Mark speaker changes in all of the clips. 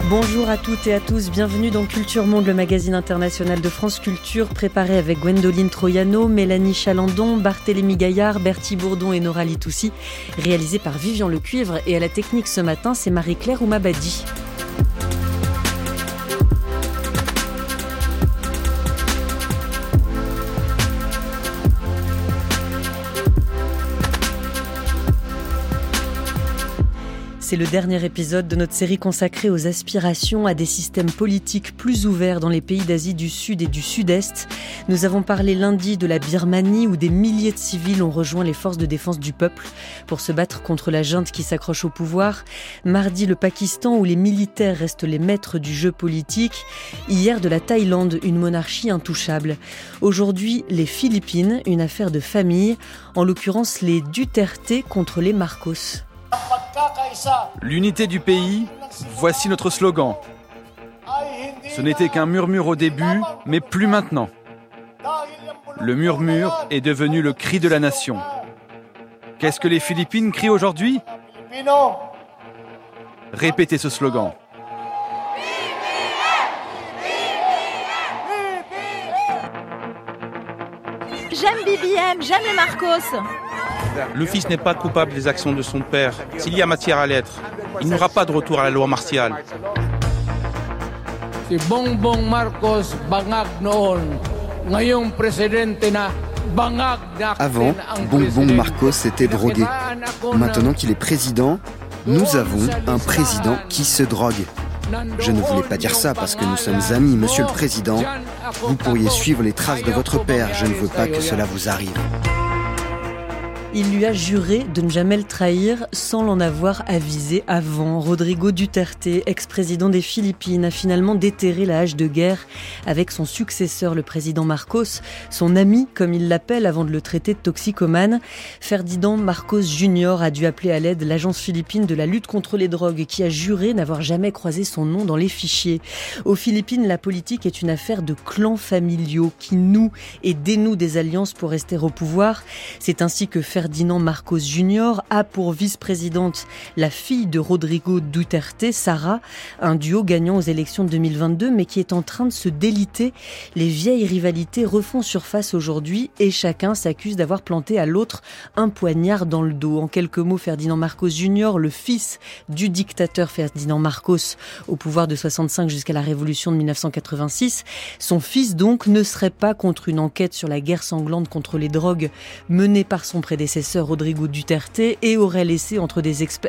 Speaker 1: Bonjour à toutes et à tous, bienvenue dans Culture Monde, le magazine international de France Culture, préparé avec Gwendoline Troiano, Mélanie Chalandon, Barthélémy Gaillard, Bertie Bourdon et Nora Litoussi, réalisé par Vivian Lecuivre, et à la technique ce matin, c'est Marie-Claire Oumabadi. C'est le dernier épisode de notre série consacrée aux aspirations à des systèmes politiques plus ouverts dans les pays d'Asie du Sud et du Sud-Est. Nous avons parlé lundi de la Birmanie où des milliers de civils ont rejoint les forces de défense du peuple pour se battre contre la junte qui s'accroche au pouvoir. Mardi, le Pakistan où les militaires restent les maîtres du jeu politique. Hier, de la Thaïlande, une monarchie intouchable. Aujourd'hui, les Philippines, une affaire de famille, en l'occurrence les Duterte contre les Marcos.
Speaker 2: L'unité du pays, voici notre slogan. Ce n'était qu'un murmure au début, mais plus maintenant. Le murmure est devenu le cri de la nation. Qu'est-ce que les Philippines crient aujourd'hui ? Répétez ce slogan.
Speaker 3: J'aime BBM, j'aime les Marcos.
Speaker 4: Le fils n'est pas coupable des actions de son père. S'il y a matière à l'être, il n'y aura pas de retour à la loi martiale.
Speaker 5: Si Bongbong Marcos bangag noon, ngayong presidente na bangag na.
Speaker 6: Avant, Bongbong Marcos était drogué. Maintenant qu'il est président, nous avons un président qui se drogue. Je ne voulais pas dire ça parce que nous sommes amis, monsieur le président. Vous pourriez suivre les traces de votre père. Je ne veux pas que cela vous arrive.
Speaker 1: Il lui a juré de ne jamais le trahir sans l'en avoir avisé avant. Rodrigo Duterte, ex-président des Philippines, a finalement déterré la hache de guerre avec son successeur, le président Marcos, son ami, comme il l'appelle, avant de le traiter de toxicomane. Ferdinand Marcos Jr. a dû appeler à l'aide l'agence philippine de la lutte contre les drogues qui a juré n'avoir jamais croisé son nom dans les fichiers. Aux Philippines, la politique est une affaire de clans familiaux qui nouent et dénouent des alliances pour rester au pouvoir. C'est ainsi que Ferdinand Marcos Jr. a pour vice-présidente la fille de Rodrigo Duterte, Sara, un duo gagnant aux élections de 2022 mais qui est en train de se déliter. Les vieilles rivalités refont surface aujourd'hui et chacun s'accuse d'avoir planté à l'autre un poignard dans le dos. En quelques mots, Ferdinand Marcos Jr., le fils du dictateur Ferdinand Marcos au pouvoir de 65 jusqu'à la révolution de 1986, son fils donc ne serait pas contre une enquête sur la guerre sanglante contre les drogues menée par son prédécesseur Rodrigo Duterte et aurait laissé entrer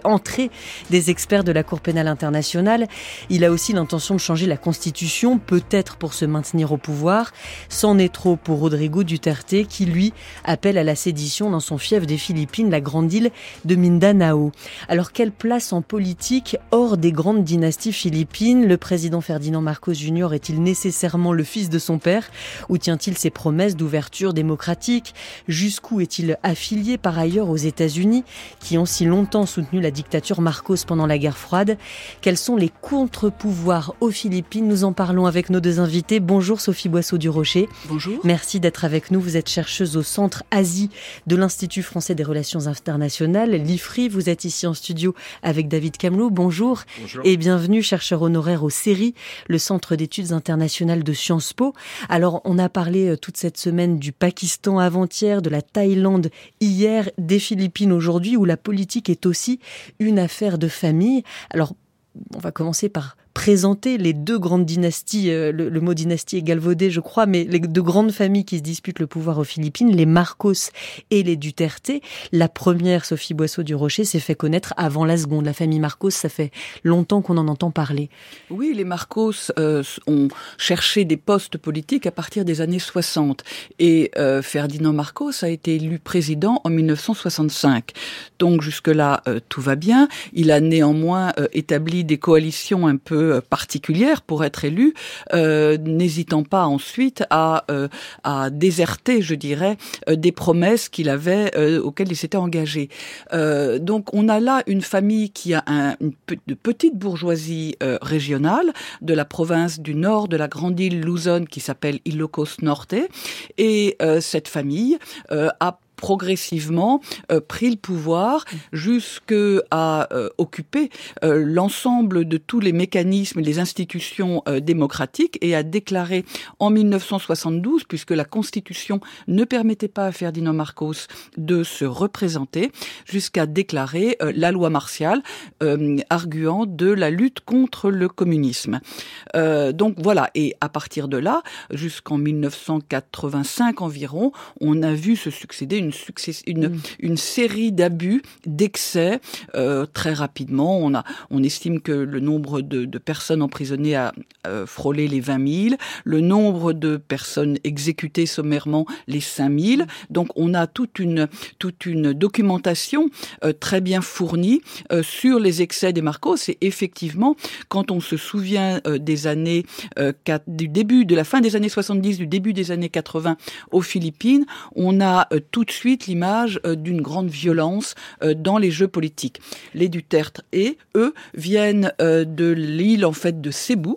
Speaker 1: des experts de la Cour pénale internationale. Il a aussi l'intention de changer la constitution, peut-être pour se maintenir au pouvoir. C'en est trop pour Rodrigo Duterte qui, lui, appelle à la sédition dans son fief des Philippines, la grande île de Mindanao. Alors, quelle place en politique hors des grandes dynasties philippines ? Le président Ferdinand Marcos Jr. est-il nécessairement le fils de son père ? Ou tient-il ses promesses d'ouverture démocratique ? Jusqu'où est-il affilié par ailleurs aux États-Unis, qui ont si longtemps soutenu la dictature Marcos pendant la guerre froide. Quels sont les contre-pouvoirs aux Philippines ? Nous en parlons avec nos deux invités. Bonjour Sophie Boisseau-Durocher.
Speaker 7: Bonjour.
Speaker 1: Merci d'être avec nous. Vous êtes chercheuse au Centre Asie de l'Institut français des relations internationales, l'IFRI. Vous êtes ici en studio avec David Camelot. Bonjour.
Speaker 2: Bonjour.
Speaker 1: Et bienvenue, chercheur honoraire au CERI, le Centre d'études internationales de Sciences Po. Alors, on a parlé toute cette semaine du Pakistan avant-hier, de la Thaïlande hier, des Philippines aujourd'hui, où la politique est aussi une affaire de famille. Alors, on va commencer par présenter les deux grandes dynasties, le mot dynastie est galvaudé je crois, mais les deux grandes familles qui se disputent le pouvoir aux Philippines, les Marcos et les Duterte. La première, Sophie Boisseau-Durocher, s'est fait connaître avant la seconde. La famille Marcos, ça fait longtemps qu'on en entend parler.
Speaker 7: Oui, les Marcos ont cherché des postes politiques à partir des années 60 et Ferdinand Marcos a été élu président en 1965. Donc jusque-là, tout va bien. Il a néanmoins établi des coalitions un peu particulière pour être élu, n'hésitant pas ensuite à déserter, je dirais, des promesses qu'il avait, auxquelles il s'était engagé. Donc on a là une famille qui a une petite bourgeoisie régionale de la province du nord de la grande île Luzon qui s'appelle Ilocos Norte, et cette famille a progressivement pris le pouvoir jusqu'à occuper l'ensemble de tous les mécanismes et les institutions démocratiques et a déclaré en 1972, puisque la Constitution ne permettait pas à Ferdinand Marcos de se représenter, jusqu'à déclarer la loi martiale, arguant de la lutte contre le communisme. Donc voilà, et à partir de là, jusqu'en 1985 environ, on a vu se succéder une série d'abus, d'excès. Très rapidement, on estime que le nombre de personnes emprisonnées a frôlé les 20 000, le nombre de personnes exécutées sommairement les 5 000. Donc on a toute une documentation très bien fournie sur les excès des Marcos. Et effectivement, quand on se souvient des années de la fin des années 70, du début des années 80 aux Philippines, on a tout de suite l'image d'une grande violence dans les jeux politiques. Les Duterte, eux, viennent de l'île en fait de Cebu.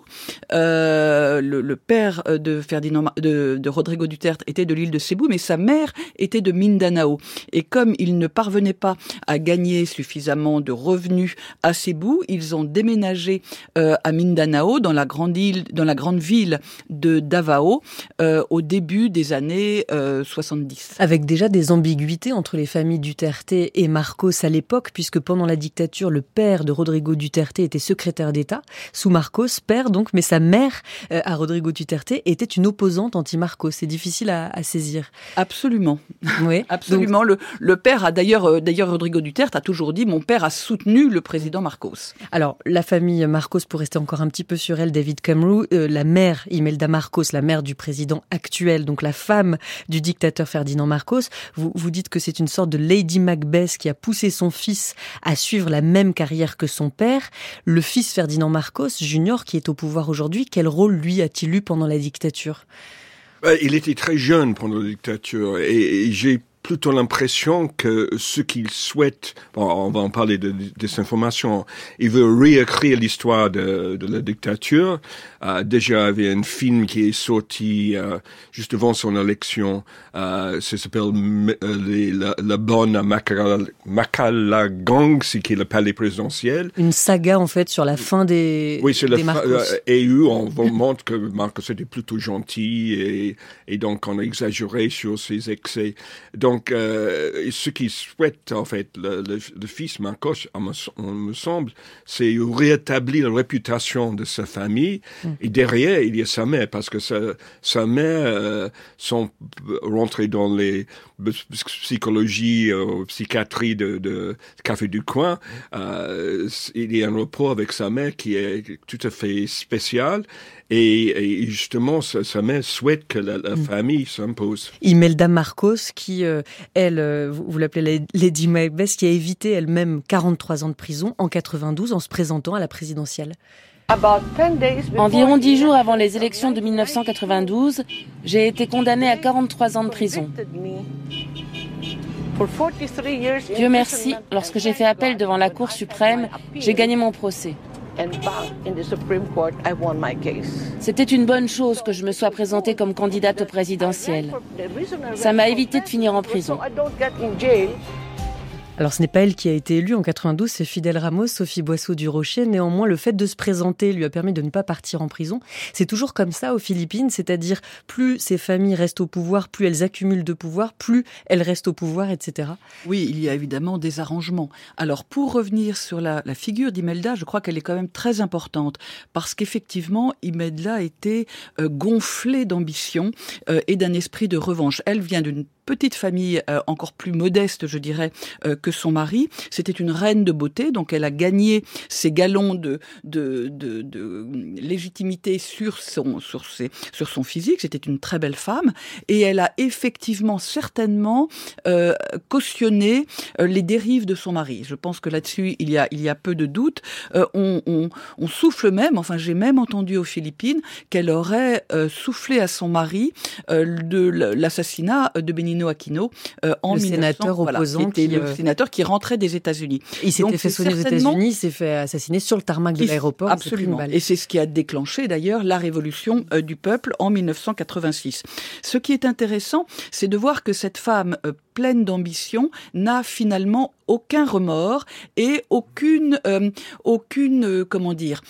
Speaker 7: Le père de Rodrigo Duterte était de l'île de Cebu, mais sa mère était de Mindanao. Et comme ils ne parvenaient pas à gagner suffisamment de revenus à Cebu, ils ont déménagé à Mindanao, dans la grande ville de Davao, au début des années 70.
Speaker 1: Avec déjà des ambiguïtés entre les familles Duterte et Marcos à l'époque, puisque pendant la dictature, le père de Rodrigo Duterte était secrétaire d'État, sous Marcos, père donc, mais sa mère, à Rodrigo Duterte, était une opposante anti-Marcos. C'est difficile à saisir.
Speaker 7: Absolument.
Speaker 1: Oui.
Speaker 7: Absolument. Donc, le père a d'ailleurs Rodrigo Duterte a toujours dit « mon père a soutenu le président Marcos ».
Speaker 1: Alors, la famille Marcos, pour rester encore un petit peu sur elle, David Camroux, la mère Imelda Marcos, la mère du président actuel, donc la femme du dictateur Ferdinand Marcos, vous dites que c'est une sorte de Lady Macbeth qui a poussé son fils à suivre la même carrière que son père. Le fils Ferdinand Marcos Junior, qui est au pouvoir aujourd'hui, quel rôle lui a-t-il eu pendant la dictature ?
Speaker 8: Il était très jeune pendant la dictature et j'ai plutôt l'impression que ce qu'il souhaite, on va en parler de désinformation, il veut réécrire l'histoire de la dictature. Déjà, il y avait un film qui est sorti juste avant son élection, ça s'appelle La Bonne à Makalagang, qui est le palais présidentiel.
Speaker 1: Une saga, en fait, sur la fin des Marcos.
Speaker 8: Et on montre que Marcos était plutôt gentil et donc on a exagéré sur ses excès. Donc, ce qu'il souhaite, en fait, le fils Marcos, me semble, c'est rétablir la réputation de sa famille. Et derrière, il y a sa mère, parce que sa mère sont rentrées dans les psychologie, psychiatrie de Café du Coin. Il y a un rapport avec sa mère qui est tout à fait spécial. Et justement, sa mère souhaite que la famille s'impose.
Speaker 1: Imelda Marcos, qui, elle, vous l'appelez Lady Macbeth, qui a évité elle-même 43 ans de prison en 92 en se présentant à la présidentielle.
Speaker 9: Environ 10 jours avant les élections de 1992, j'ai été condamnée à 43 ans de prison. Dieu merci, lorsque j'ai fait appel devant la Cour suprême, j'ai gagné mon procès. C'était une bonne chose que je me sois présentée comme candidate au présidentiel. Ça m'a évité de finir en prison.
Speaker 1: Alors ce n'est pas elle qui a été élue en 92, c'est Fidel Ramos, Sophie Boisseau du Rocher. Néanmoins, le fait de se présenter lui a permis de ne pas partir en prison. C'est toujours comme ça aux Philippines, c'est-à-dire plus ces familles restent au pouvoir, plus elles accumulent de pouvoir, plus elles restent au pouvoir, etc.
Speaker 7: Oui, il y a évidemment des arrangements. Alors pour revenir sur la figure d'Imelda, je crois qu'elle est quand même très importante, parce qu'effectivement, Imelda était gonflée d'ambition et d'un esprit de revanche. Elle vient d'une petite famille encore plus modeste, je dirais, que son mari. C'était une reine de beauté, donc elle a gagné ses galons de légitimité sur son physique. C'était une très belle femme et elle a effectivement, certainement, cautionné les dérives de son mari. Je pense que là-dessus, il y a peu de doute. On souffle même, enfin j'ai même entendu aux Philippines qu'elle aurait soufflé à son mari de l'assassinat de Benito Nino Aquino, en
Speaker 1: le sénateur opposant,
Speaker 7: qui était le sénateur qui rentrait des États-Unis.
Speaker 1: Il s'était fait soigner aux États-Unis, il s'est fait assassiner sur le tarmac de l'aéroport.
Speaker 7: Absolument. Et c'est ce qui a déclenché d'ailleurs la révolution du peuple en 1986. Ce qui est intéressant, c'est de voir que cette femme pleine d'ambition n'a finalement aucun remords et aucune comment dire,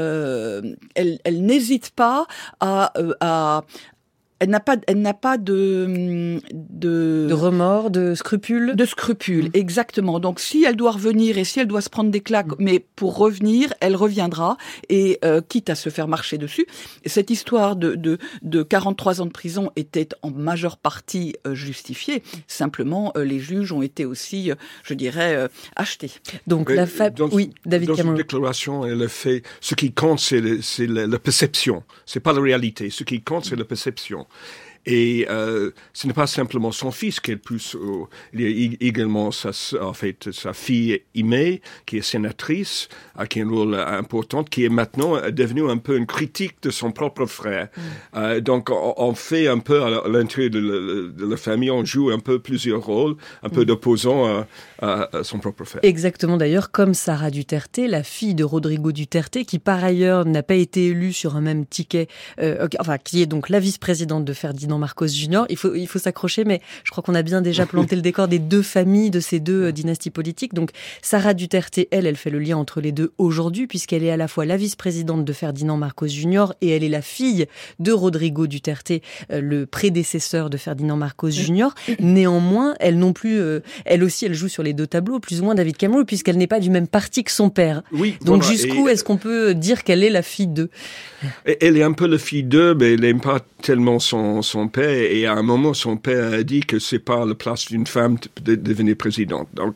Speaker 7: elle n'hésite pas à elle n'a pas de
Speaker 1: remords, de scrupules.
Speaker 7: De scrupules, exactement. Donc, si elle doit revenir et si elle doit se prendre des claques, mais pour revenir, elle reviendra et quitte à se faire marcher dessus. Cette histoire de 43 ans de prison était en majeure partie justifiée. Simplement, les juges ont été aussi, je dirais, achetés.
Speaker 1: Donc, oui, David Cameron.
Speaker 8: Dans cette déclaration, elle fait, ce qui compte, c'est la perception. C'est pas la réalité. Ce qui compte, c'est la perception. Et ce n'est pas simplement son fils qui est le plus... il y a également sa fille Aimée, qui est sénatrice, qui a un rôle important, qui est maintenant devenue un peu une critique de son propre frère. Donc, on fait un peu, à l'intérieur de la famille, on joue un peu plusieurs rôles, un peu d'opposant à son propre frère.
Speaker 1: Exactement, d'ailleurs, comme Sara Duterte, la fille de Rodrigo Duterte, qui par ailleurs n'a pas été élue sur un même ticket, qui est donc la vice-présidente de Ferdinand Marcos Jr. Il faut s'accrocher, mais je crois qu'on a bien déjà planté le décor des deux familles, de ces deux dynasties politiques. Donc, Sara Duterte, elle fait le lien entre les deux aujourd'hui, puisqu'elle est à la fois la vice-présidente de Ferdinand Marcos Jr. et elle est la fille de Rodrigo Duterte, le prédécesseur de Ferdinand Marcos Jr. Néanmoins, elle non plus, elle aussi, elle joue sur les deux tableaux, plus ou moins David Cameron, puisqu'elle n'est pas du même parti que son père.
Speaker 8: Oui,
Speaker 1: donc
Speaker 8: voilà.
Speaker 1: Jusqu'où est-ce qu'on peut dire qu'elle est la fille d'eux ?
Speaker 8: Elle est un peu la fille d'eux, mais elle n'aime pas tellement son père. Et à un moment, son père a dit que c'est pas la place d'une femme de devenir présidente. Donc,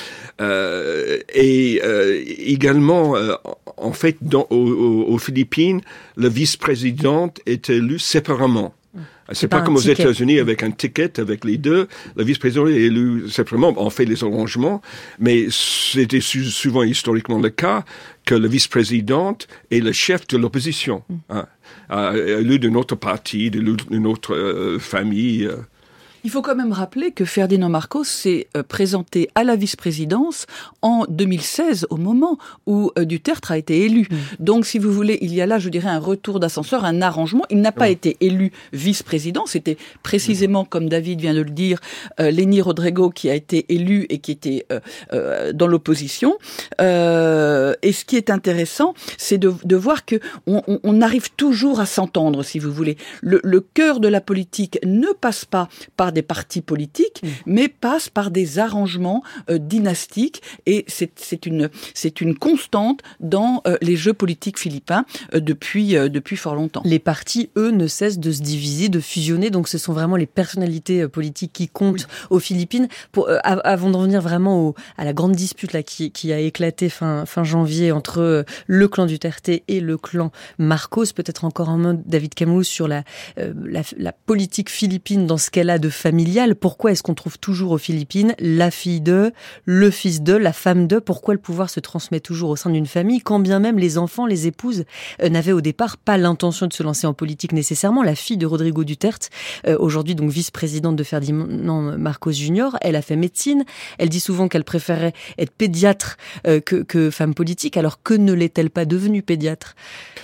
Speaker 8: également, en fait, aux Philippines, la vice-présidente est élue séparément. C'est pas comme aux États-Unis avec un ticket avec les deux. La vice-présidente est élue séparément. On fait les arrangements, mais c'était souvent historiquement le cas que la vice-présidente est le chef de l'opposition, élu d'un autre parti, d'une autre famille.
Speaker 7: Il faut quand même rappeler que Ferdinand Marcos s'est présenté à la vice-présidence en 2016, au moment où Duterte a été élu. Donc, si vous voulez, il y a là, je dirais, un retour d'ascenseur, un arrangement. Il n'a pas été élu vice-président. C'était précisément, comme David vient de le dire, Léni Rodrigo qui a été élu et qui était dans l'opposition. Et ce qui est intéressant, c'est de voir que on arrive toujours à s'entendre, si vous voulez. Le cœur de la politique ne passe pas par des partis politiques, mais passe par des arrangements dynastiques, et c'est une constante dans les jeux politiques philippins depuis fort longtemps.
Speaker 1: Les partis, eux, ne cessent de se diviser, de fusionner, donc ce sont vraiment les personnalités politiques qui comptent aux Philippines. Avant d'en venir vraiment à la grande dispute là qui a éclaté fin janvier entre le clan Duterte et le clan Marcos, peut-être encore un mot, David Cameron, sur la politique philippine dans ce qu'elle a de familial. Pourquoi est-ce qu'on trouve toujours aux Philippines la fille d'eux, le fils d'eux, la femme d'eux? Pourquoi le pouvoir se transmet toujours au sein d'une famille, quand bien même les enfants, les épouses n'avaient au départ pas l'intention de se lancer en politique nécessairement? La fille de Rodrigo Duterte, aujourd'hui donc vice-présidente de Ferdinand Marcos Jr., elle a fait médecine. Elle dit souvent qu'elle préférait être pédiatre que femme politique. Alors que ne l'est-elle pas devenue pédiatre?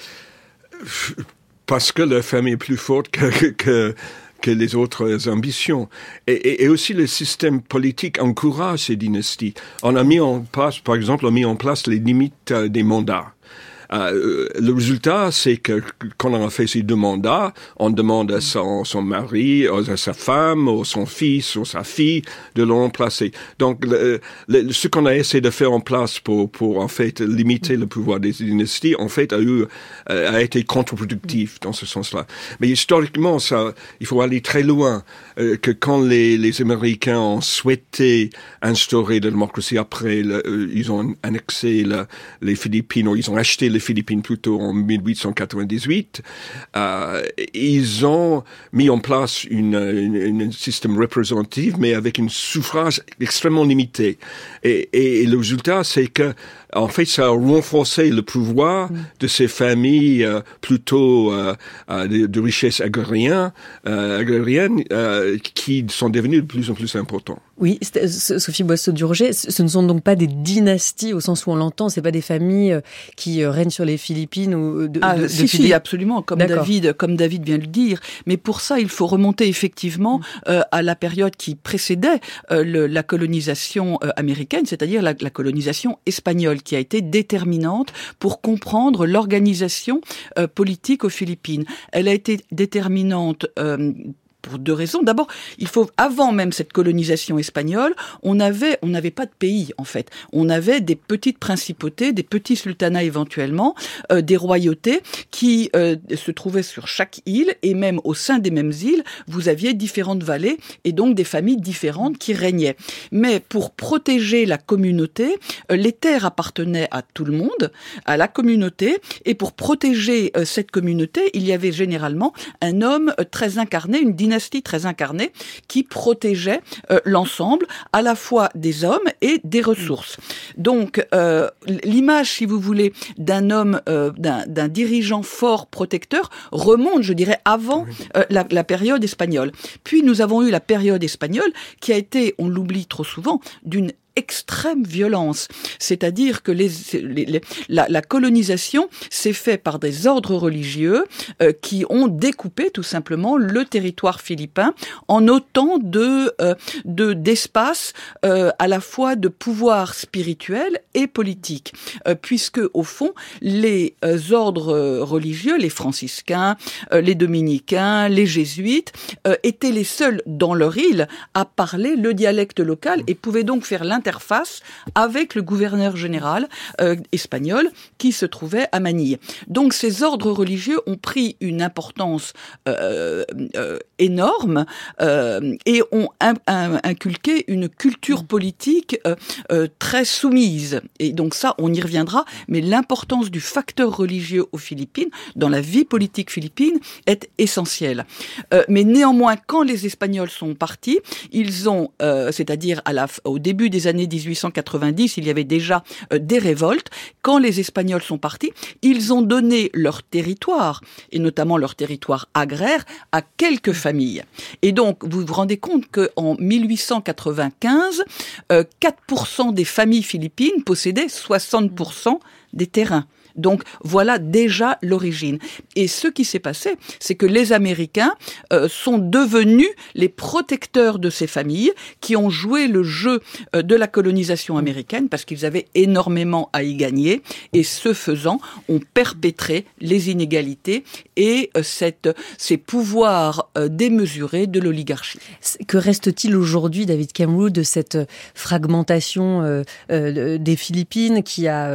Speaker 8: Parce que la famille est plus forte que les autres ambitions. Et aussi le système politique encourage ces dynasties. On a mis en place, par exemple, les limites des mandats. Le résultat, c'est que quand on a fait ces 2 mandats, on demande à son mari, à sa femme, à son fils, ou sa fille de le remplacer. Donc, ce qu'on a essayé de faire en place pour en fait limiter le pouvoir des dynasties, en fait, a été contre-productif dans ce sens-là. Mais historiquement, il faut aller très loin. Que quand les Américains ont souhaité instaurer la démocratie après, ils ont annexé les Philippines, ou ils ont acheté les Philippines plutôt en 1898, ils ont mis en place un système représentatif, mais avec un suffrage extrêmement limité. Et le résultat, c'est que en fait, ça a renforcé le pouvoir de ces familles plutôt de richesse agrarienne qui sont devenues de plus en plus importantes.
Speaker 1: Oui, Sophie Boisseau-Duroger, ce ne sont donc pas des dynasties au sens où on l'entend, c'est pas des familles qui règnent sur les Philippines ou
Speaker 7: si, absolument, comme David vient de le dire. Mais pour ça, il faut remonter effectivement à la période qui précédait la colonisation américaine, c'est-à-dire la colonisation espagnole, qui a été déterminante pour comprendre l'organisation politique aux Philippines. Elle a été déterminante pour deux raisons. D'abord, avant même cette colonisation espagnole, on n'avait pas de pays, en fait. On avait des petites principautés, des petits sultanats éventuellement, des royautés qui se trouvaient sur chaque île, et même au sein des mêmes îles, vous aviez différentes vallées, et donc des familles différentes qui régnaient. Mais pour protéger la communauté, les terres appartenaient à tout le monde, à la communauté, et pour protéger cette communauté, il y avait généralement un homme très incarné, une dynastie très incarnée qui protégeait l'ensemble à la fois des hommes et des ressources. Donc l'image, si vous voulez, d'un homme, d'un dirigeant fort protecteur remonte, je dirais, avant la période espagnole. Puis nous avons eu la période espagnole qui a été, on l'oublie trop souvent, d'une extrême violence. C'est-à-dire que la colonisation s'est faite par des ordres religieux qui ont découpé tout simplement le territoire philippin en autant d'espaces à la fois de pouvoir spirituel et politique. Puisque, au fond, les ordres religieux, les franciscains, les dominicains, les jésuites, étaient les seuls dans leur île à parler le dialecte local et pouvaient donc faire l'interface avec le gouverneur général espagnol qui se trouvait à Manille. Donc ces ordres religieux ont pris une importance énorme et ont inculqué une culture politique très soumise. Et donc ça, on y reviendra, mais l'importance du facteur religieux aux Philippines, dans la vie politique philippine, est essentielle. Mais néanmoins, quand les Espagnols sont partis, ils ont, c'est-à-dire au début des années 1890, il y avait déjà des révoltes. Quand les Espagnols sont partis, ils ont donné leur territoire, et notamment leur territoire agraire, à quelques familles. Et donc, vous vous rendez compte qu'en 1895, 4% des familles philippines possédaient 60% des terrains. Donc voilà déjà l'origine. Et ce qui s'est passé, c'est que les Américains sont devenus les protecteurs de ces familles qui ont joué le jeu de la colonisation américaine parce qu'ils avaient énormément à y gagner et ce faisant ont perpétré les inégalités et ces pouvoirs démesurés de l'oligarchie.
Speaker 1: Que reste-t-il aujourd'hui, David Kemprout, de cette fragmentation des Philippines qui a,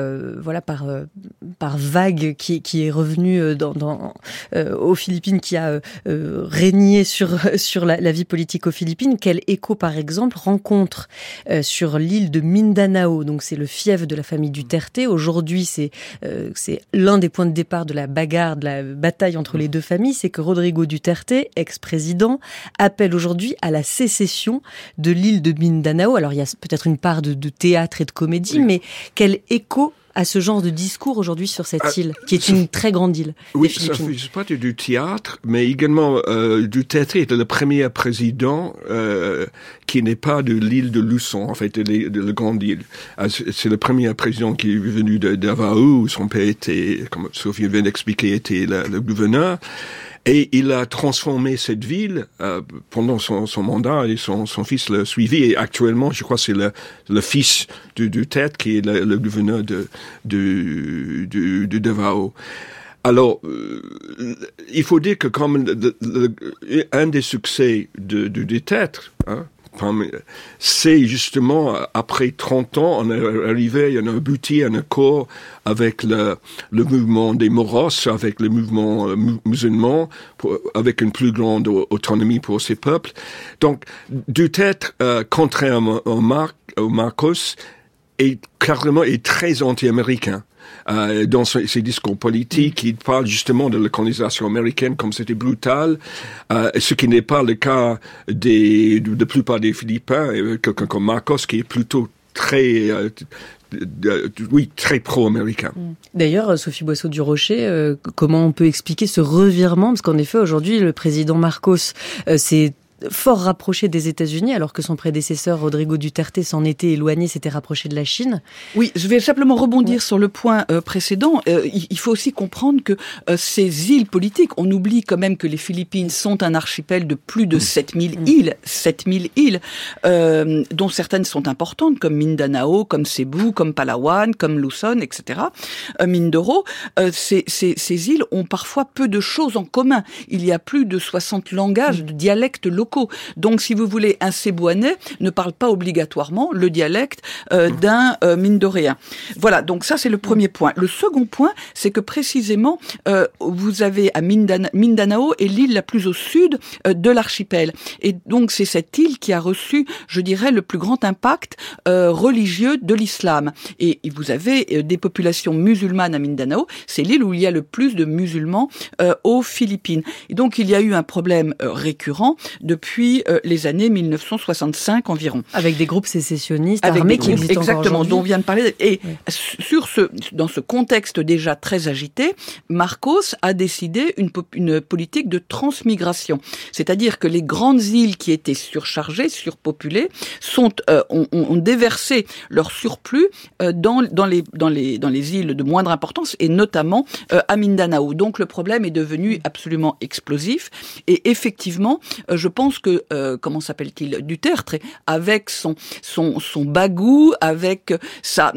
Speaker 1: par vague qui est revenue aux Philippines, qui a régné sur la vie politique aux Philippines? Quel écho, par exemple, rencontre sur l'île de Mindanao? Donc c'est le fief de la famille Duterte. Aujourd'hui, c'est l'un des points de départ de la bagarre, de la bataille entre les deux familles, c'est que Rodrigo Duterte, ex-président, appelle aujourd'hui à la sécession de l'île de Mindanao. Alors il y a peut-être une part de théâtre et de comédie, mais quel écho à ce genre de discours aujourd'hui sur cette île, qui est une très grande île.
Speaker 8: Oui, ça fait pas du théâtre, mais également Duterte est le premier président qui n'est pas de l'île de Luzon, en fait, de la grande île. C'est le premier président qui est venu de Davao, où son père était, comme Sophie vient d'expliquer, était le gouverneur. Et il a transformé cette ville pendant son mandat et son fils l'a suivi. Et actuellement, je crois que c'est le fils de Duterte qui est le gouverneur de Davao. Alors, il faut dire que comme un des succès de Duterte, c'est justement, après 30 ans, on est arrivé, on a abouti à un accord avec le mouvement des Moros, avec le mouvement musulman, avec une plus grande autonomie pour ces peuples. Donc, Duterte, contrairement au Marcos, est très anti-américain. dans ses discours politiques. Il parle justement de la colonisation américaine comme c'était brutal, ce qui n'est pas le cas de la plupart des Philippins, quelqu'un comme Marcos qui est plutôt très pro-américain.
Speaker 1: D'ailleurs, Sophie Boisseau-du-Rocher, comment on peut expliquer ce revirement? Parce qu'en effet, aujourd'hui, le président Marcos s'est fort rapproché des États-Unis, alors que son prédécesseur Rodrigo Duterte s'en était éloigné, s'était rapproché de la Chine.
Speaker 7: Oui, je vais simplement rebondir sur le point précédent. Il faut aussi comprendre que ces îles politiques, on oublie quand même que les Philippines sont un archipel de plus de 7000 îles, dont certaines sont importantes, comme Mindanao, comme Cebu, comme Palawan, comme Luzon, etc. Mindoro. Ces îles ont parfois peu de choses en commun. Il y a plus de 60 langages, de dialectes locaux. Donc, si vous voulez, un Cébouanais ne parle pas obligatoirement le dialecte d'un Mindoréen. Voilà, donc ça, c'est le premier point. Le second point, c'est que précisément, vous avez à Mindanao est l'île la plus au sud de l'archipel. Et donc, c'est cette île qui a reçu, je dirais, le plus grand impact religieux de l'islam. Et vous avez des populations musulmanes à Mindanao. C'est l'île où il y a le plus de musulmans aux Philippines. Et donc, il y a eu un problème récurrent depuis les années 1965 environ.
Speaker 1: Avec des groupes sécessionnistes armés qui existent encore
Speaker 7: exactement,
Speaker 1: aujourd'hui.
Speaker 7: dont on vient de parler. Et dans ce contexte déjà très agité, Marcos a décidé une politique de transmigration. C'est-à-dire que les grandes îles qui étaient surchargées, surpopulées, ont déversé leur surplus dans les îles de moindre importance, et notamment à Mindanao. Donc le problème est devenu absolument explosif. Et effectivement, je pense que, comment s'appelle-t-il, Duterte, avec son bagou, avec sa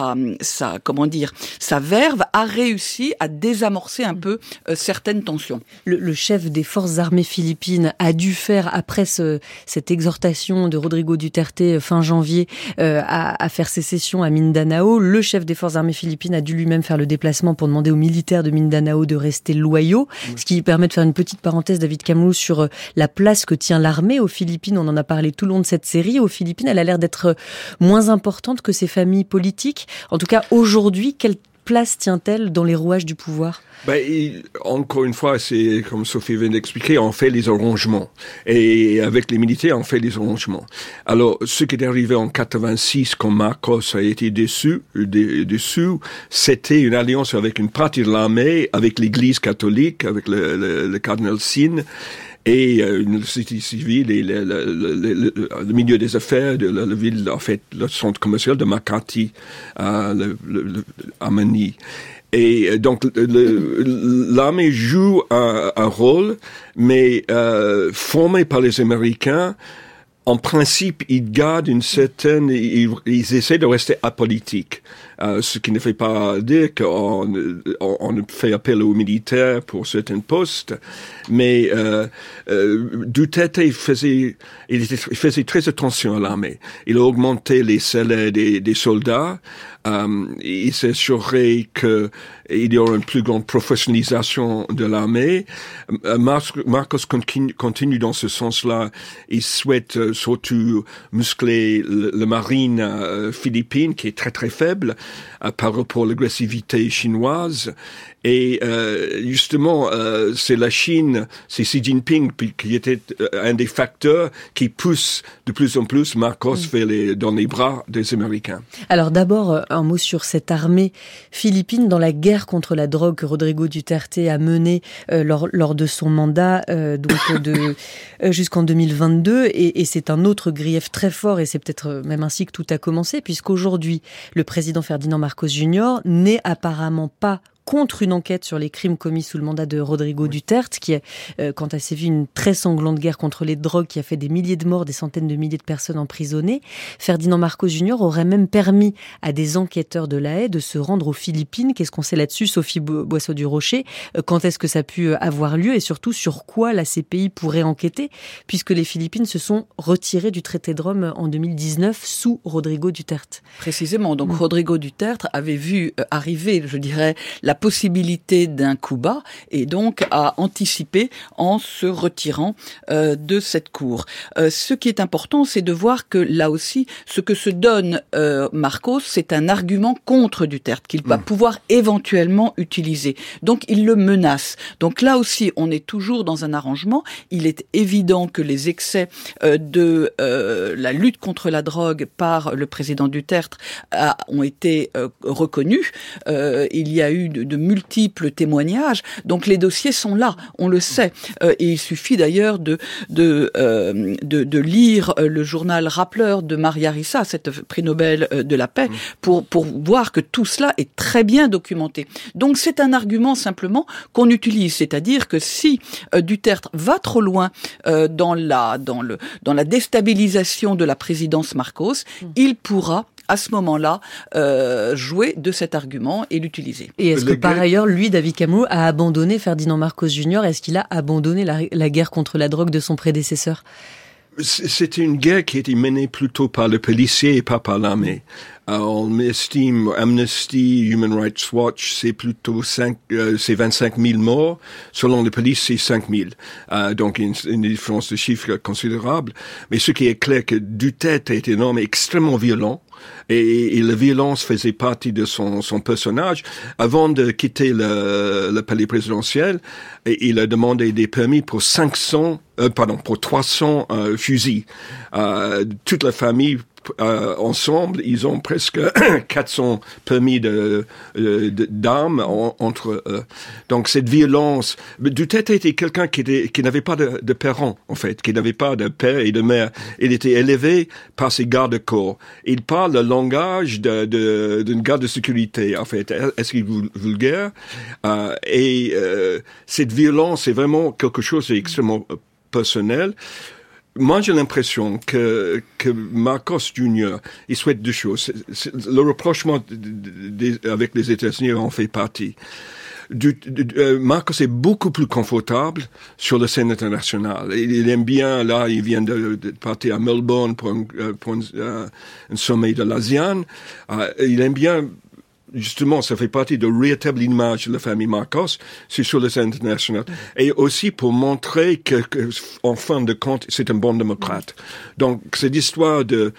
Speaker 7: verve, a réussi à désamorcer un peu certaines tensions.
Speaker 1: Le chef des forces armées philippines a dû faire, après cette exhortation de Rodrigo Duterte fin janvier, à faire sécession à Mindanao, le chef des forces armées philippines a dû lui-même faire le déplacement pour demander aux militaires de Mindanao de rester loyaux, ce qui permet de faire une petite parenthèse, David Cameloux, sur la place que tient l'armée aux Philippines. On en a parlé tout le long de cette série. Aux Philippines, elle a l'air d'être moins importante que ses familles politiques. En tout cas, aujourd'hui, quelle place tient-elle dans les rouages du pouvoir?
Speaker 8: Encore une fois, c'est comme Sophie vient d'expliquer, on fait les arrangements. Et avec les militaires, on fait les arrangements. Alors, ce qui est arrivé en 86, quand Marcos a été déçu, c'était une alliance avec une partie de l'armée, avec l'église catholique, avec le cardinal Sin, et une société civile et le milieu des affaires de la ville, en fait, le centre commercial de Makati, à Manille. Et donc, l'armée joue un rôle, mais formé par les Américains. En principe, ils gardent ils essaient de rester apolitiques. Ce qui ne fait pas dire qu'on fait appel aux militaires pour certains postes, mais Duterte faisait très attention à l'armée. Il a augmenté les salaires des soldats. Il s'assurait qu'il y aura une plus grande professionnalisation de l'armée. Marcos continue dans ce sens-là. Il souhaite surtout muscler le marine philippine, qui est très très faible par rapport à l'agressivité chinoise. Et justement, c'est la Chine, c'est Xi Jinping qui était un des facteurs qui pousse de plus en plus Marcos dans les bras des Américains.
Speaker 1: Alors d'abord, un mot sur cette armée philippine dans la guerre contre la drogue que Rodrigo Duterte a menée lors de son mandat, jusqu'en 2022. Et c'est un autre grief très fort, et c'est peut-être même ainsi que tout a commencé, puisqu'aujourd'hui, le président Ferdinand Marcos Jr. n'est apparemment pas contre une enquête sur les crimes commis sous le mandat de Rodrigo Duterte, qui a, quant à sévi, une très sanglante guerre contre les drogues qui a fait des milliers de morts, des centaines de milliers de personnes emprisonnées. Ferdinand Marcos Jr. aurait même permis à des enquêteurs de La Haye de se rendre aux Philippines. Qu'est-ce qu'on sait là-dessus, Sophie Boisseau-du-Rocher? Quand est-ce que ça a pu avoir lieu, et surtout sur quoi la CPI pourrait enquêter, puisque les Philippines se sont retirées du traité de Rome en 2019 sous Rodrigo Duterte?
Speaker 7: Précisément. Donc Rodrigo Duterte avait vu arriver, je dirais, la la possibilité d'un coup bas et donc a anticipé en se retirant de cette cour. Ce qui est important, c'est de voir que là aussi, ce que se donne Marcos, c'est un argument contre Duterte qu'il va pouvoir éventuellement utiliser. Donc il le menace. Donc là aussi, on est toujours dans un arrangement. Il est évident que les excès de la lutte contre la drogue par le président Duterte ont été reconnus. Il y a eu de multiples témoignages. Donc les dossiers sont là, on le sait. Et il suffit d'ailleurs de lire le journal Rappler de Maria Ressa, cette prix Nobel de la paix, pour voir que tout cela est très bien documenté. Donc c'est un argument simplement qu'on utilise, c'est-à-dire que si Duterte va trop loin dans la déstabilisation de la présidence Marcos, il pourra à ce moment-là, jouer de cet argument et l'utiliser.
Speaker 1: Et est-ce que par ailleurs, lui, David Cameron, a abandonné Ferdinand Marcos Jr. Est-ce qu'il a abandonné la guerre contre la drogue de son prédécesseur?
Speaker 8: C'était une guerre qui était menée plutôt par les policiers et pas par l'armée. On estime, Amnesty, Human Rights Watch, c'est plutôt 25 000 morts. Selon les polices, c'est 5 000. Donc, une différence de chiffres considérable. Mais ce qui est clair, que Duterte est un homme extrêmement violent. Et la violence faisait partie de son personnage. Avant de quitter le palais présidentiel, il a demandé des permis pour 300 fusils. Toute la famille ensemble, ils ont presque 400 permis d'armes entre eux. Donc cette violence, Duterte était quelqu'un qui n'avait pas de parents en fait, qui n'avait pas de père et de mère. Il était élevé par ses gardes-corps. Il parle le langage d'une garde de sécurité en fait. Est-ce qu'il est vulgaire? Cette violence est vraiment quelque chose d'extrêmement personnel. Moi, j'ai l'impression que Marcos Jr., il souhaite deux choses. Le rapprochement avec les États-Unis en fait partie. Marcos est beaucoup plus confortable sur la scène internationale. Il aime bien, là, il vient de partir à Melbourne pour un sommet de l'ASEAN. Il aime bien. Justement, ça fait partie de rétablir l'image de la famille Marcos, c'est sur la scène internationale. Et aussi pour montrer que en fin de compte, c'est un bon démocrate. Donc, cette histoire de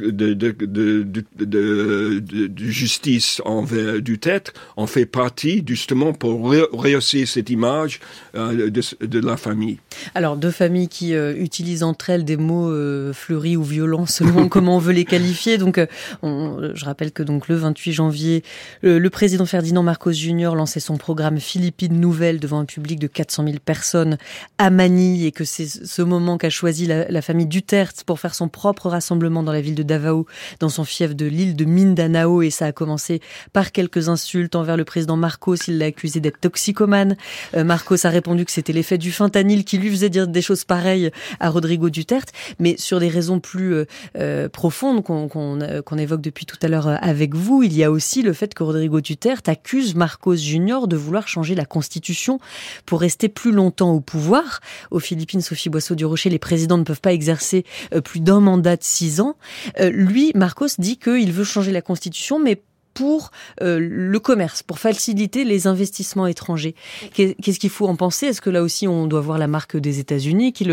Speaker 8: justice envers Duterte en fait partie, justement, pour rehausser cette image de la famille.
Speaker 1: Alors, deux familles qui utilisent entre elles des mots fleuris ou violents, selon comment on veut les qualifier. Donc, je rappelle que donc le 28 janvier, le président Ferdinand Marcos Jr. lançait son programme Philippines Nouvelle devant un public de 400 000 personnes à Manille et que c'est ce moment qu'a choisi la famille Duterte pour faire son propre rassemblement dans la ville de Davao, dans son fief de l'île de Mindanao. Et ça a commencé par quelques insultes envers le président Marcos. Il l'a accusé d'être toxicomane. Marcos a répondu que c'était l'effet du fentanyl qui lui faisait dire des choses pareilles à Rodrigo Duterte. Mais sur des raisons plus profondes qu'on évoque depuis tout à l'heure avec vous, il y a aussi le fait que Rodrigo Duterte accuse Marcos Jr. de vouloir changer la constitution pour rester plus longtemps au pouvoir. Aux Philippines, Sophie Boisseau-Durocher, les présidents ne peuvent pas exercer plus d'un mandat de 6 ans. Lui, Marcos, dit qu'il veut changer la constitution, mais pour le commerce, pour faciliter les investissements étrangers. Qu'est-ce qu'il faut en penser? Est-ce que là aussi on doit voir la marque des États-Unis qui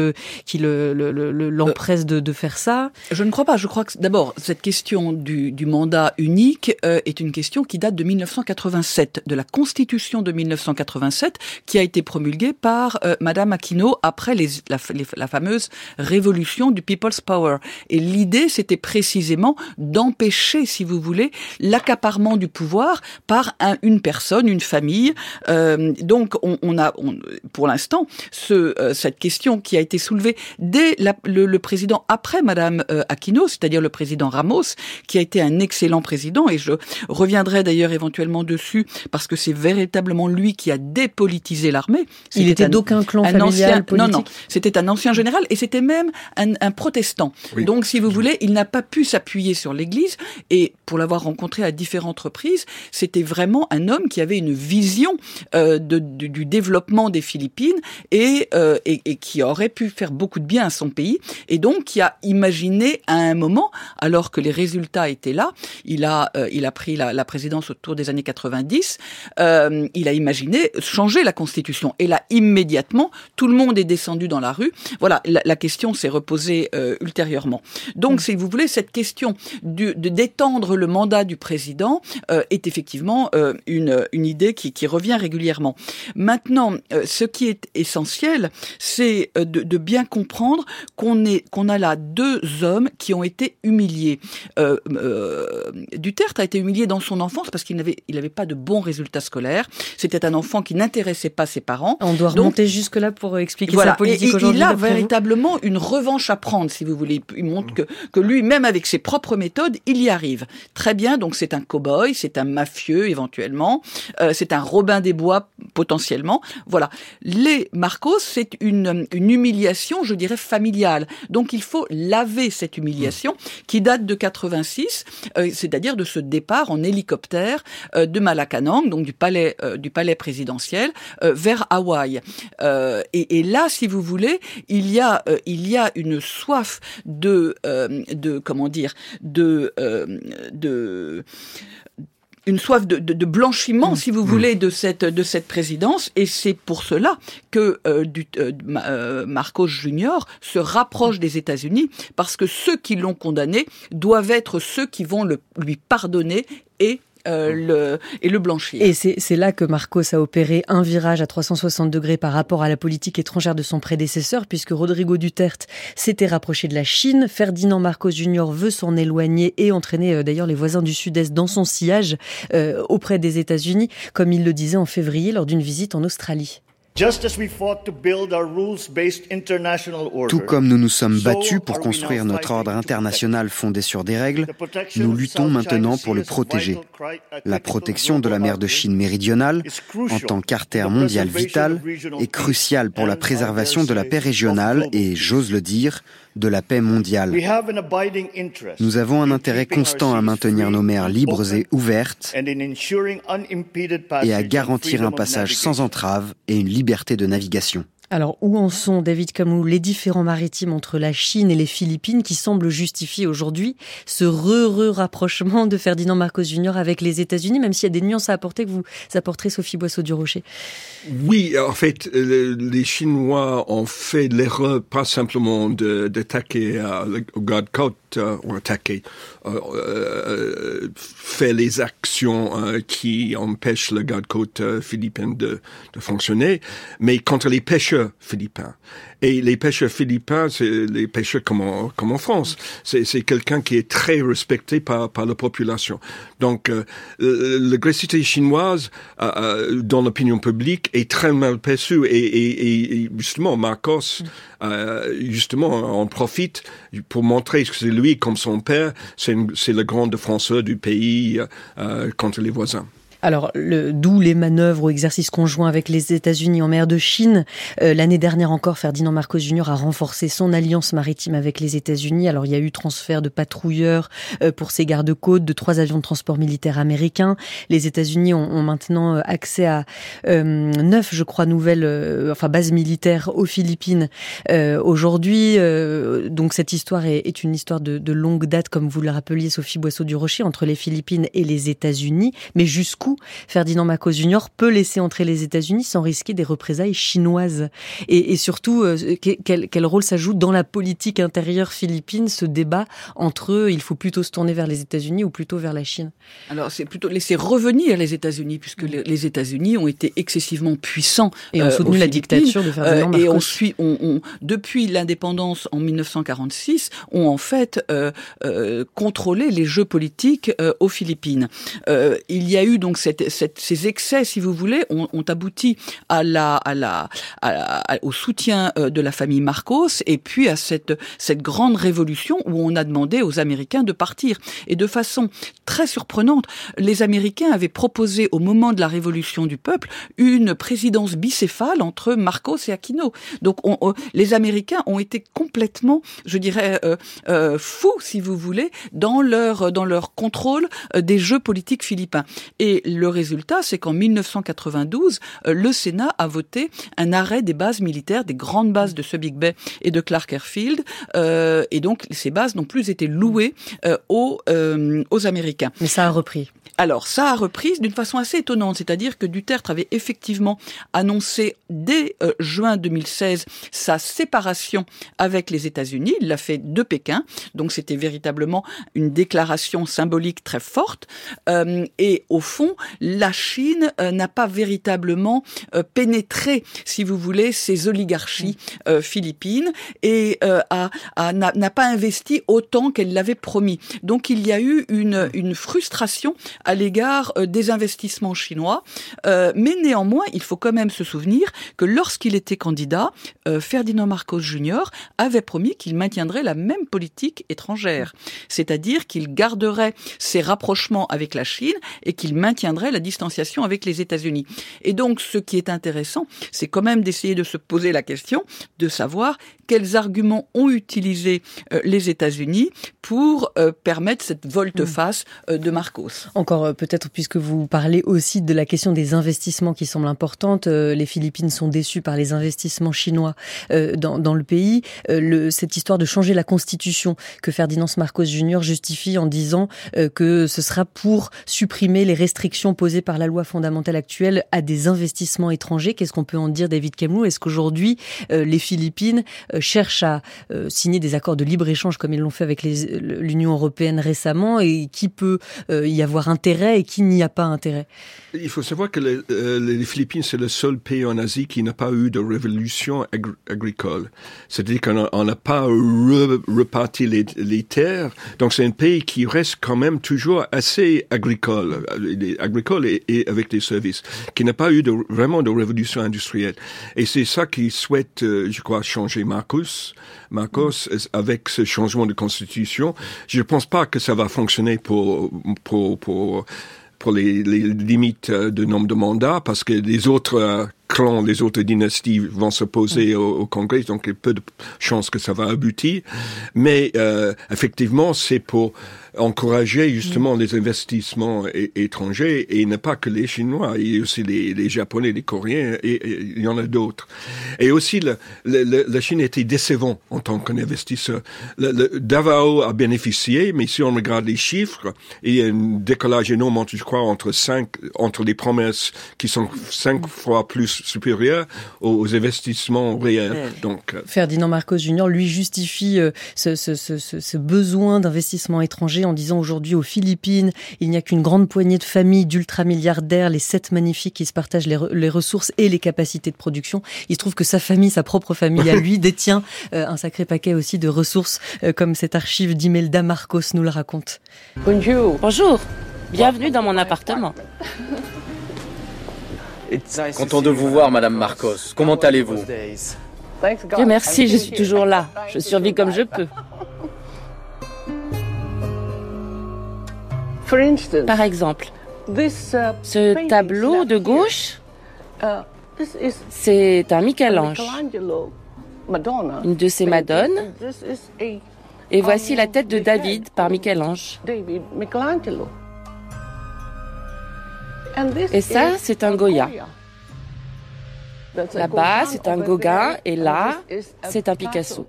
Speaker 1: l'empresse de faire ça?
Speaker 7: Je ne crois pas. Je crois que d'abord cette question du mandat unique est une question qui date de 1987, de la Constitution de 1987, qui a été promulguée par Madame Aquino après la fameuse révolution du People's Power. Et l'idée, c'était précisément d'empêcher, si vous voulez, l'accaparement du pouvoir par une personne, une famille. Donc, on a pour l'instant cette question qui a été soulevée dès le président après Madame Aquino, c'est-à-dire le président Ramos, qui a été un excellent président, et je reviendrai d'ailleurs éventuellement dessus parce que c'est véritablement lui qui a dépolitisé l'armée.
Speaker 1: Il était d'aucun clan familial politique.
Speaker 7: Non, c'était un ancien général et c'était même un protestant. Oui. Donc, si vous voulez, il n'a pas pu s'appuyer sur l'Église, et pour l'avoir rencontré à différents première entreprise, c'était vraiment un homme qui avait une vision du développement des Philippines et qui aurait pu faire beaucoup de bien à son pays, et donc qui a imaginé à un moment, alors que les résultats étaient là, il a pris la présidence autour des années 90, il a imaginé changer la Constitution, et là immédiatement tout le monde est descendu dans la rue. Voilà, la question s'est reposée ultérieurement. Donc, si vous voulez, cette question d'étendre le mandat du président est effectivement une idée qui revient régulièrement. Maintenant, ce qui est essentiel, c'est de bien comprendre qu'on a là deux hommes qui ont été humiliés. Duterte a été humilié dans son enfance parce qu'il n'avait pas de bons résultats scolaires. C'était un enfant qui n'intéressait pas ses parents.
Speaker 1: On doit remonter jusque-là pour expliquer sa politique aujourd'hui.
Speaker 7: Il a véritablement une revanche à prendre, si vous voulez. Il montre que lui, même avec ses propres méthodes, il y arrive. Très bien, donc c'est un cow-boy, c'est un mafieux éventuellement, c'est un Robin des Bois potentiellement. Voilà. Les Marcos, c'est une humiliation, je dirais, familiale. Donc il faut laver cette humiliation qui date de 86, c'est-à-dire de ce départ en hélicoptère de Malacanang, donc du palais présidentiel, vers Hawaï. Et là, si vous voulez, il y a une soif une soif de blanchiment, si vous voulez, de cette présidence, et c'est pour cela que Marcos Junior se rapproche des États-Unis, parce que ceux qui l'ont condamné doivent être ceux qui vont lui pardonner et le blanchir.
Speaker 1: Et c'est là que Marcos a opéré un virage à 360 degrés par rapport à la politique étrangère de son prédécesseur, puisque Rodrigo Duterte s'était rapproché de la Chine. Ferdinand Marcos Jr. veut s'en éloigner et entraîner d'ailleurs les voisins du Sud-Est dans son sillage auprès des États-Unis, comme il le disait en février lors d'une visite en Australie.
Speaker 6: Tout comme nous nous sommes battus pour construire notre ordre international fondé sur des règles, nous luttons maintenant pour le protéger. La protection de la mer de Chine méridionale, en tant qu'artère mondiale vitale, est cruciale pour la préservation de la paix régionale et, j'ose le dire, de la paix mondiale. Nous avons un intérêt constant à maintenir nos mers libres et ouvertes et à garantir un passage sans entrave et une liberté de navigation.
Speaker 1: Alors, où en sont, David Camou, les différends maritimes entre la Chine et les Philippines qui semblent justifier aujourd'hui ce rapprochement de Ferdinand Marcos Jr. avec les États-Unis, même s'il y a des nuances à apporter que vous apporterez, Sophie Boisseau-Durocher?
Speaker 8: Oui, en fait, les Chinois ont fait l'erreur pas simplement d'attaquer au Gold Coast, ou attaquer, faire les actions qui empêchent le Gold Coast philippin de fonctionner, mais contre les pêcheurs philippins. Et les pêcheurs philippins, c'est les pêcheurs comme en France. C'est quelqu'un qui est très respecté par la population. Donc, l'agressivité chinoise dans l'opinion publique est très mal perçue. Et justement, Marcos, en profite pour montrer que c'est lui, comme son père, c'est le grand défenseur du pays contre les voisins.
Speaker 1: Alors, d'où les manœuvres ou exercices conjoints avec les États-Unis en mer de Chine. L'année dernière encore, Ferdinand Marcos Jr. a renforcé son alliance maritime avec les États-Unis. Alors, il y a eu transfert de patrouilleurs pour ses gardes-côtes, de 3 avions de transport militaire américains. Les États-Unis ont maintenant accès à 9, je crois, nouvelles bases militaires aux Philippines aujourd'hui. Donc, cette histoire est une histoire de longue date, comme vous le rappeliez, Sophie Boisseau-Durocher, entre les Philippines et les États-Unis. Mais jusqu'où Ferdinand Marcos Jr. peut laisser entrer les États-Unis sans risquer des représailles chinoises. Et surtout, quel rôle ça joue dans la politique intérieure philippine, ce débat entre il faut plutôt se tourner vers les États-Unis ou plutôt vers la Chine?
Speaker 7: Alors, c'est plutôt laisser revenir les États-Unis, puisque les États-Unis ont été excessivement puissants
Speaker 1: et ont soutenu la dictature de Ferdinand Marcos.
Speaker 7: Et depuis l'indépendance en 1946, ont en fait contrôlé les jeux politiques aux Philippines. Il y a eu donc ces excès, si vous voulez, ont abouti au soutien de la famille Marcos et puis à cette grande révolution où on a demandé aux Américains de partir. Et de façon très surprenante, les Américains avaient proposé au moment de la révolution du peuple une présidence bicéphale entre Marcos et Aquino. Donc les Américains ont été complètement, je dirais, fous, si vous voulez, dans leur contrôle des jeux politiques philippins. Et le résultat, c'est qu'en 1992, le Sénat a voté un arrêt des bases militaires, des grandes bases de Subic Bay et de Clark Airfield, et donc ces bases n'ont plus été louées aux Américains.
Speaker 1: Mais ça a repris.
Speaker 7: Alors, ça a repris d'une façon assez étonnante, c'est-à-dire que Duterte avait effectivement annoncé dès juin 2016 sa séparation avec les États-Unis. Il l'a fait de Pékin, donc c'était véritablement une déclaration symbolique très forte. Et au fond, la Chine n'a pas véritablement pénétré, si vous voulez, ces oligarchies philippines et n'a pas investi autant qu'elle l'avait promis. Donc il y a eu une frustration à l'égard des investissements chinois, mais néanmoins, il faut quand même se souvenir que lorsqu'il était candidat, Ferdinand Marcos Jr. avait promis qu'il maintiendrait la même politique étrangère, c'est-à-dire qu'il garderait ses rapprochements avec la Chine et qu'il maintiendrait la distanciation avec les États-Unis. Et donc, ce qui est intéressant, c'est quand même d'essayer de se poser la question de savoir quels arguments ont utilisé les États-Unis pour permettre cette volte-face de Marcos.
Speaker 1: Encore peut-être, puisque vous parlez aussi de la question des investissements qui semble importante, les Philippines sont déçues par les investissements chinois dans le pays. Cette histoire de changer la constitution que Ferdinand Marcos Jr. justifie en disant que ce sera pour supprimer les restrictions posées par la loi fondamentale actuelle à des investissements étrangers. Qu'est-ce qu'on peut en dire, David Cameloux? Est-ce qu'aujourd'hui, les Philippines cherchent à signer des accords de libre-échange comme ils l'ont fait avec l'Union européenne récemment, et qui peut y avoir intérêt et qui n'y a pas intérêt?
Speaker 8: Il faut savoir que les Philippines, c'est le seul pays en Asie qui n'a pas eu de révolution agricole. C'est-à-dire qu'on n'a pas reparti les terres. Donc c'est un pays qui reste quand même toujours assez agricole et avec des services, qui n'a pas eu vraiment de révolution industrielle. Et c'est ça qui souhaite, je crois, changer Marcos, avec ce changement de constitution. Je ne pense pas que ça va fonctionner pour les limites de nombre de mandats, parce que les autres clans, les autres dynasties vont s'opposer au Congrès, donc il y a peu de chances que ça va aboutir. Mais effectivement, c'est pour encourager justement les investissements étrangers, et il n'y a pas que les Chinois, il y a aussi les Japonais, les Coréens, et il y en a d'autres. Et aussi, la Chine était décevante en tant qu'investisseur. Davao a bénéficié, mais si on regarde les chiffres, il y a un décollage énorme, je crois, entre les promesses qui sont 5 fois plus supérieures aux investissements réels. Donc,
Speaker 1: Ferdinand Marcos Jr. lui justifie ce besoin d'investissement étranger en disant aujourd'hui aux Philippines, il n'y a qu'une grande poignée de familles d'ultramilliardaires, les 7 magnifiques qui se partagent les ressources et les capacités de production. Il se trouve que sa propre famille à lui, détient un sacré paquet aussi de ressources, comme cette archive d'Imelda Marcos nous le raconte.
Speaker 9: Bonjour, bienvenue dans mon appartement.
Speaker 10: Content de vous voir, Madame Marcos. Comment allez-vous?
Speaker 9: Dieu merci, je suis toujours là. Je survis comme je peux. Par exemple, ce tableau de gauche, c'est un Michel-Ange, une de ses Madones, et voici la tête de David par Michel-Ange. Et ça, c'est un Goya. Là-bas, c'est un Gauguin, et là, c'est un Picasso.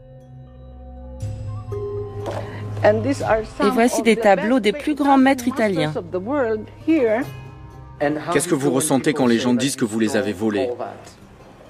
Speaker 9: Et voici des tableaux des plus grands maîtres italiens.
Speaker 10: Qu'est-ce que vous ressentez quand les gens disent que vous les avez volés?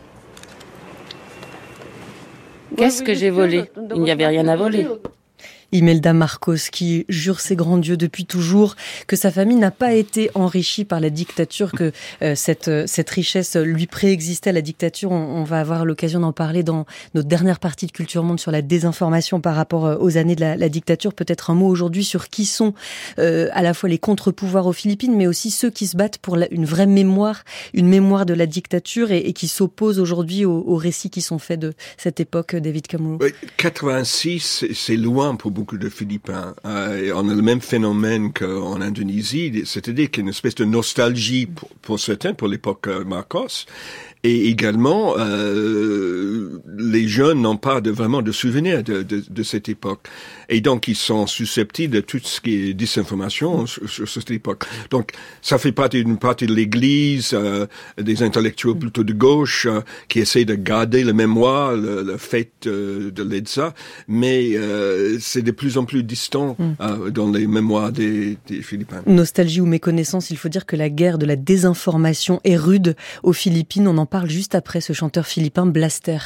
Speaker 9: Qu'est-ce que j'ai volé? Il n'y avait rien à voler.
Speaker 1: Imelda Marcos, qui jure ses grands dieux depuis toujours que sa famille n'a pas été enrichie par la dictature, que cette richesse lui préexistait à la dictature. On va avoir l'occasion d'en parler dans notre dernière partie de Culture Monde sur la désinformation par rapport aux années de la dictature. Peut-être un mot aujourd'hui sur qui sont à la fois les contre-pouvoirs aux Philippines, mais aussi ceux qui se battent pour une vraie mémoire, une mémoire de la dictature et qui s'opposent aujourd'hui aux récits qui sont faits de cette époque, David Camuro.
Speaker 8: 86, c'est loin pour beaucoup de Philippins. On a le même phénomène qu'en Indonésie, c'est-à-dire qu'il y a une espèce de nostalgie pour certains, pour l'époque Marcos. Et également, les jeunes n'ont pas vraiment de souvenirs de cette époque. Et donc, ils sont susceptibles de tout ce qui est désinformation sur cette époque. Donc, ça fait une partie de l'Église, des intellectuels plutôt de gauche, qui essaient de garder la mémoire, le fait de l'EDSA, mais c'est de plus en plus distant dans les mémoires des Philippins.
Speaker 1: Nostalgie ou méconnaissance, il faut dire que la guerre de la désinformation est rude aux Philippines. On en parle juste après ce chanteur philippin Blaster.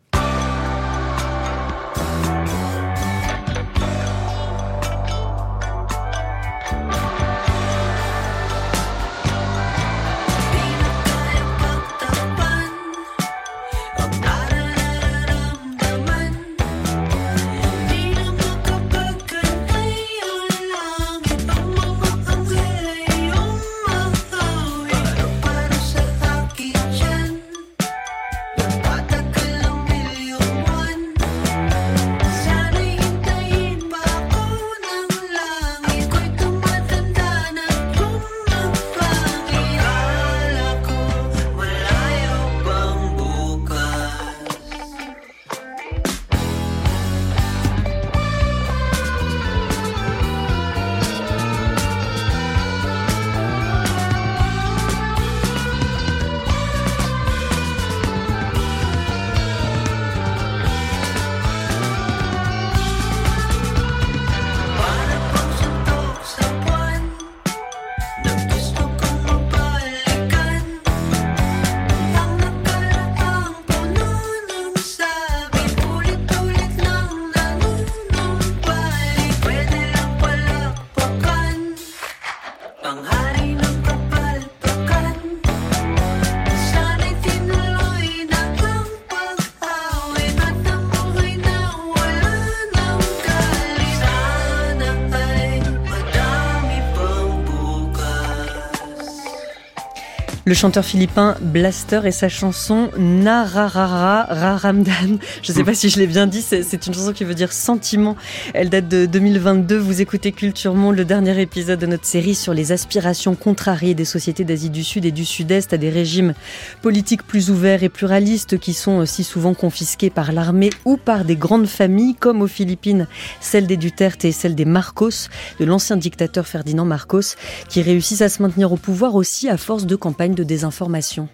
Speaker 1: Le chanteur philippin Blaster et sa chanson Nararara Raramdan. Je ne sais pas si je l'ai bien dit, c'est une chanson qui veut dire sentiment. Elle date de 2022. Vous écoutez Culture Monde, le dernier épisode de notre série sur les aspirations contrariées des sociétés d'Asie du Sud et du Sud-Est à des régimes politiques plus ouverts et pluralistes qui sont si souvent confisqués par l'armée ou par des grandes familles comme aux Philippines, celle des Duterte et celle des Marcos, de l'ancien dictateur Ferdinand Marcos, qui réussissent à se maintenir au pouvoir aussi à force de campagnes de désinformation.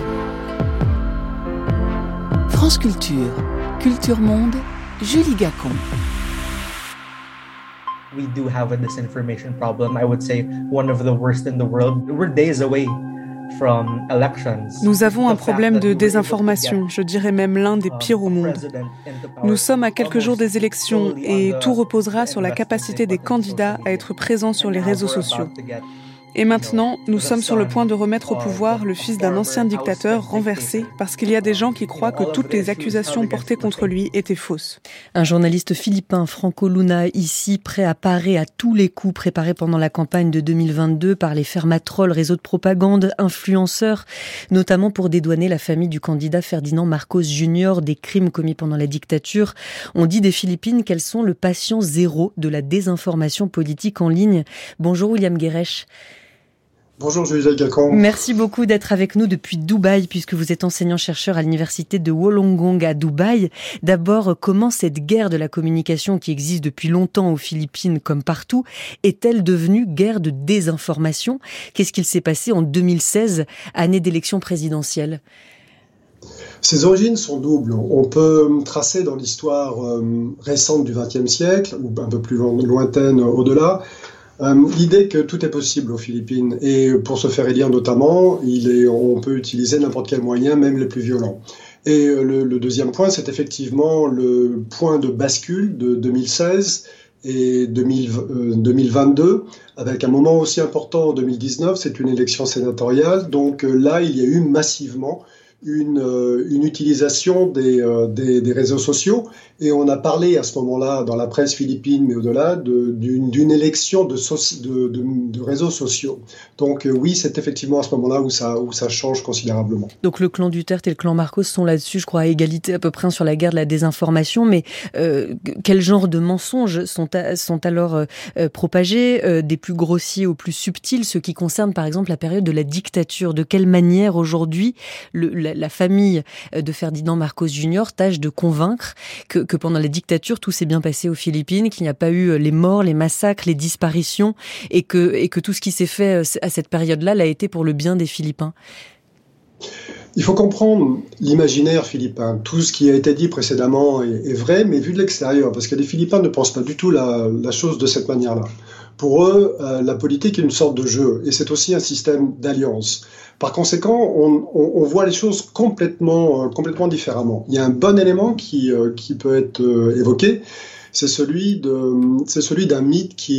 Speaker 11: France Culture, Culture Monde, Julie Gacon.
Speaker 12: We do have a disinformation problem. I would say one of the worst in the world. We're days away from elections.
Speaker 13: Nous avons un problème de désinformation, je dirais même l'un des pires au monde. Nous sommes à quelques jours des élections et tout reposera sur la capacité des candidats à être présents sur les réseaux sociaux. Et maintenant, nous sommes sur le point de remettre au pouvoir le fils d'un ancien dictateur renversé parce qu'il y a des gens qui croient que toutes les accusations portées contre lui étaient fausses.
Speaker 1: Un journaliste philippin, Franco Luna, ici, prêt à parer à tous les coups préparés pendant la campagne de 2022 par les fermatrolles, réseaux de propagande, influenceurs, notamment pour dédouaner la famille du candidat Ferdinand Marcos Jr. des crimes commis pendant la dictature. On dit des Philippines qu'elles sont le patient zéro de la désinformation politique en ligne. Bonjour William Guerech.
Speaker 14: Bonjour Julie Gacon.
Speaker 1: Merci beaucoup d'être avec nous depuis Dubaï, puisque vous êtes enseignant-chercheur à l'université de Wollongong à Dubaï. D'abord, comment cette guerre de la communication qui existe depuis longtemps aux Philippines comme partout est-elle devenue guerre de désinformation ? Qu'est-ce qu'il s'est passé en 2016, année d'élection présidentielle ?
Speaker 14: Ses origines sont doubles. On peut tracer dans l'histoire récente du XXe siècle, ou un peu plus lointaine au-delà, l'idée que tout est possible aux Philippines. Et pour se faire élire notamment, on peut utiliser n'importe quel moyen, même les plus violents. Et le deuxième point, c'est effectivement le point de bascule de 2016 et 2022, avec un moment aussi important en 2019, c'est une élection sénatoriale. Donc là, il y a eu massivement une utilisation des réseaux sociaux, et on a parlé à ce moment-là dans la presse philippine, mais au-delà, d'une élection de réseaux sociaux. Donc oui, c'est effectivement à ce moment-là où ça change considérablement.
Speaker 1: Donc le clan Duterte et le clan Marcos sont là-dessus, je crois, à égalité à peu près sur la guerre de la désinformation, mais quel genre de mensonges sont alors propagés, des plus grossiers aux plus subtils, ceux qui concernent par exemple la période de la dictature? De quelle manière aujourd'hui la famille de Ferdinand Marcos Jr. tâche de convaincre que pendant la dictature, tout s'est bien passé aux Philippines, qu'il n'y a pas eu les morts, les massacres, les disparitions, et que tout ce qui s'est fait à cette période-là l'a été pour le bien des Philippins?
Speaker 14: Il faut comprendre l'imaginaire philippin. Tout ce qui a été dit précédemment est vrai, mais vu de l'extérieur, parce que les Philippins ne pensent pas du tout la chose de cette manière-là. Pour eux, la politique est une sorte de jeu, et c'est aussi un système d'alliance. Par conséquent, on voit les choses complètement différemment. Il y a un bon élément qui peut être évoqué, c'est celui d'un mythe qui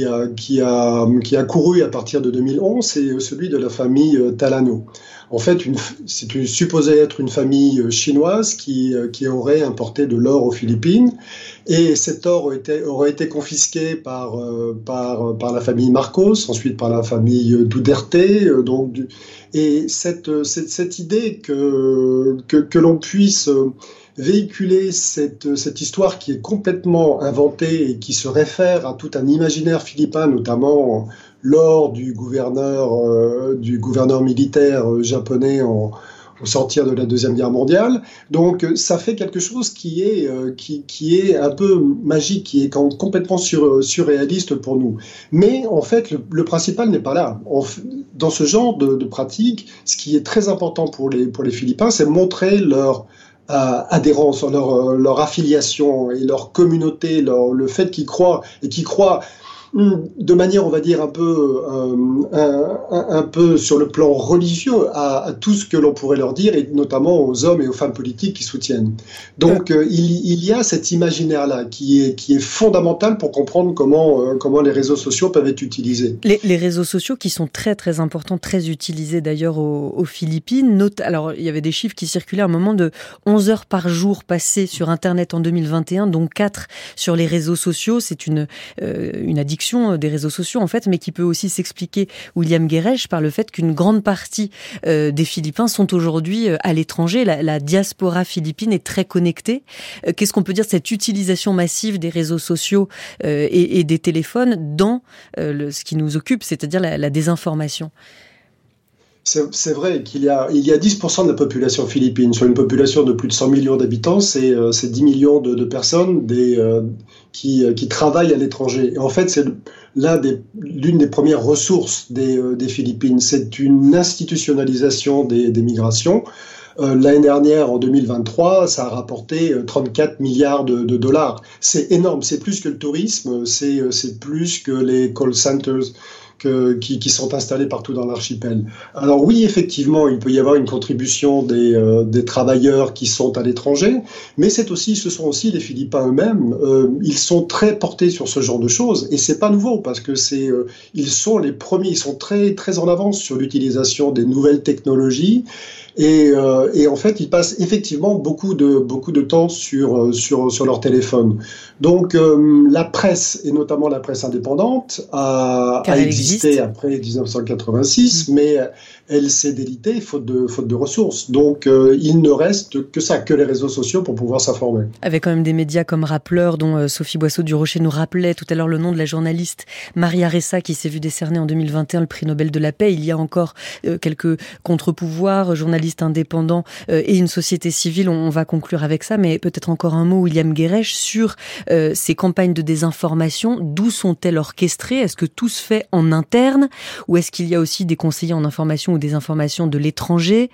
Speaker 14: a couru à partir de 2011, c'est celui de la famille Talano. En fait, c'est supposé être une famille chinoise qui aurait importé de l'or aux Philippines, et cet or aurait été confisqué par la famille Marcos, ensuite par la famille Duterte, et cette idée que l'on puisse véhiculer cette histoire qui est complètement inventée et qui se réfère à tout un imaginaire philippin, notamment lors du gouverneur militaire japonais au sortir de la Deuxième Guerre mondiale. Donc ça fait quelque chose qui est un peu magique, qui est complètement surréaliste pour nous. Mais en fait, le principal n'est pas là. Dans ce genre de pratique, ce qui est très important pour les Philippins, c'est montrer leur adhérence, leur affiliation et leur communauté, le fait qu'ils croient de manière, on va dire, un peu sur le plan religieux à tout ce que l'on pourrait leur dire, et notamment aux hommes et aux femmes politiques qui soutiennent. Donc il y a cet imaginaire-là qui est fondamental pour comprendre comment les réseaux sociaux peuvent être utilisés.
Speaker 1: Les réseaux sociaux qui sont très très importants, très utilisés d'ailleurs aux Philippines. Alors il y avait des chiffres qui circulaient à un moment de 11 heures par jour passées sur Internet en 2021, dont 4 sur les réseaux sociaux. C'est une addiction des réseaux sociaux en fait, mais qui peut aussi s'expliquer, William Guerech, par le fait qu'une grande partie des Philippins sont aujourd'hui à l'étranger. La diaspora philippine est très connectée. Qu'est-ce qu'on peut dire de cette utilisation massive des réseaux sociaux et des téléphones dans ce qui nous occupe, c'est-à-dire la désinformation?
Speaker 14: C'est vrai qu'il y a 10% de la population philippine. Sur une population de plus de 100 millions d'habitants, c'est 10 millions de personnes qui travaillent à l'étranger. Et en fait, c'est l'une des premières ressources des Philippines. C'est une institutionnalisation des migrations. L'année dernière, en 2023, ça a rapporté 34 milliards de dollars. C'est énorme, c'est plus que le tourisme, c'est plus que les call centers qui sont installés partout dans l'archipel. Alors oui, effectivement, il peut y avoir une contribution des travailleurs qui sont à l'étranger, mais ce sont aussi les Philippins eux-mêmes. Ils sont très portés sur ce genre de choses, et c'est pas nouveau parce que ils sont les premiers, ils sont très très en avance sur l'utilisation des nouvelles technologies. Et en fait, ils passent effectivement beaucoup de temps sur leur téléphone. Donc, la presse, et notamment la presse indépendante, a existé après 1986, mais elle s'est délitée faute de ressources. Donc, il ne reste que les réseaux sociaux pour pouvoir s'informer.
Speaker 1: Avec quand même des médias comme Rappeleur, dont Sophie Boisseau-Durocher nous rappelait tout à l'heure le nom de la journaliste Maria Ressa, qui s'est vue décerner en 2021 le prix Nobel de la paix. Il y a encore quelques contre-pouvoirs, journalistes indépendants et une société civile. On va conclure avec ça, mais peut-être encore un mot, William Guerech, sur ces campagnes de désinformation. D'où sont-elles orchestrées? Est-ce que tout se fait en interne, ou est-ce qu'il y a aussi des conseillers en information ou des informations de l'étranger?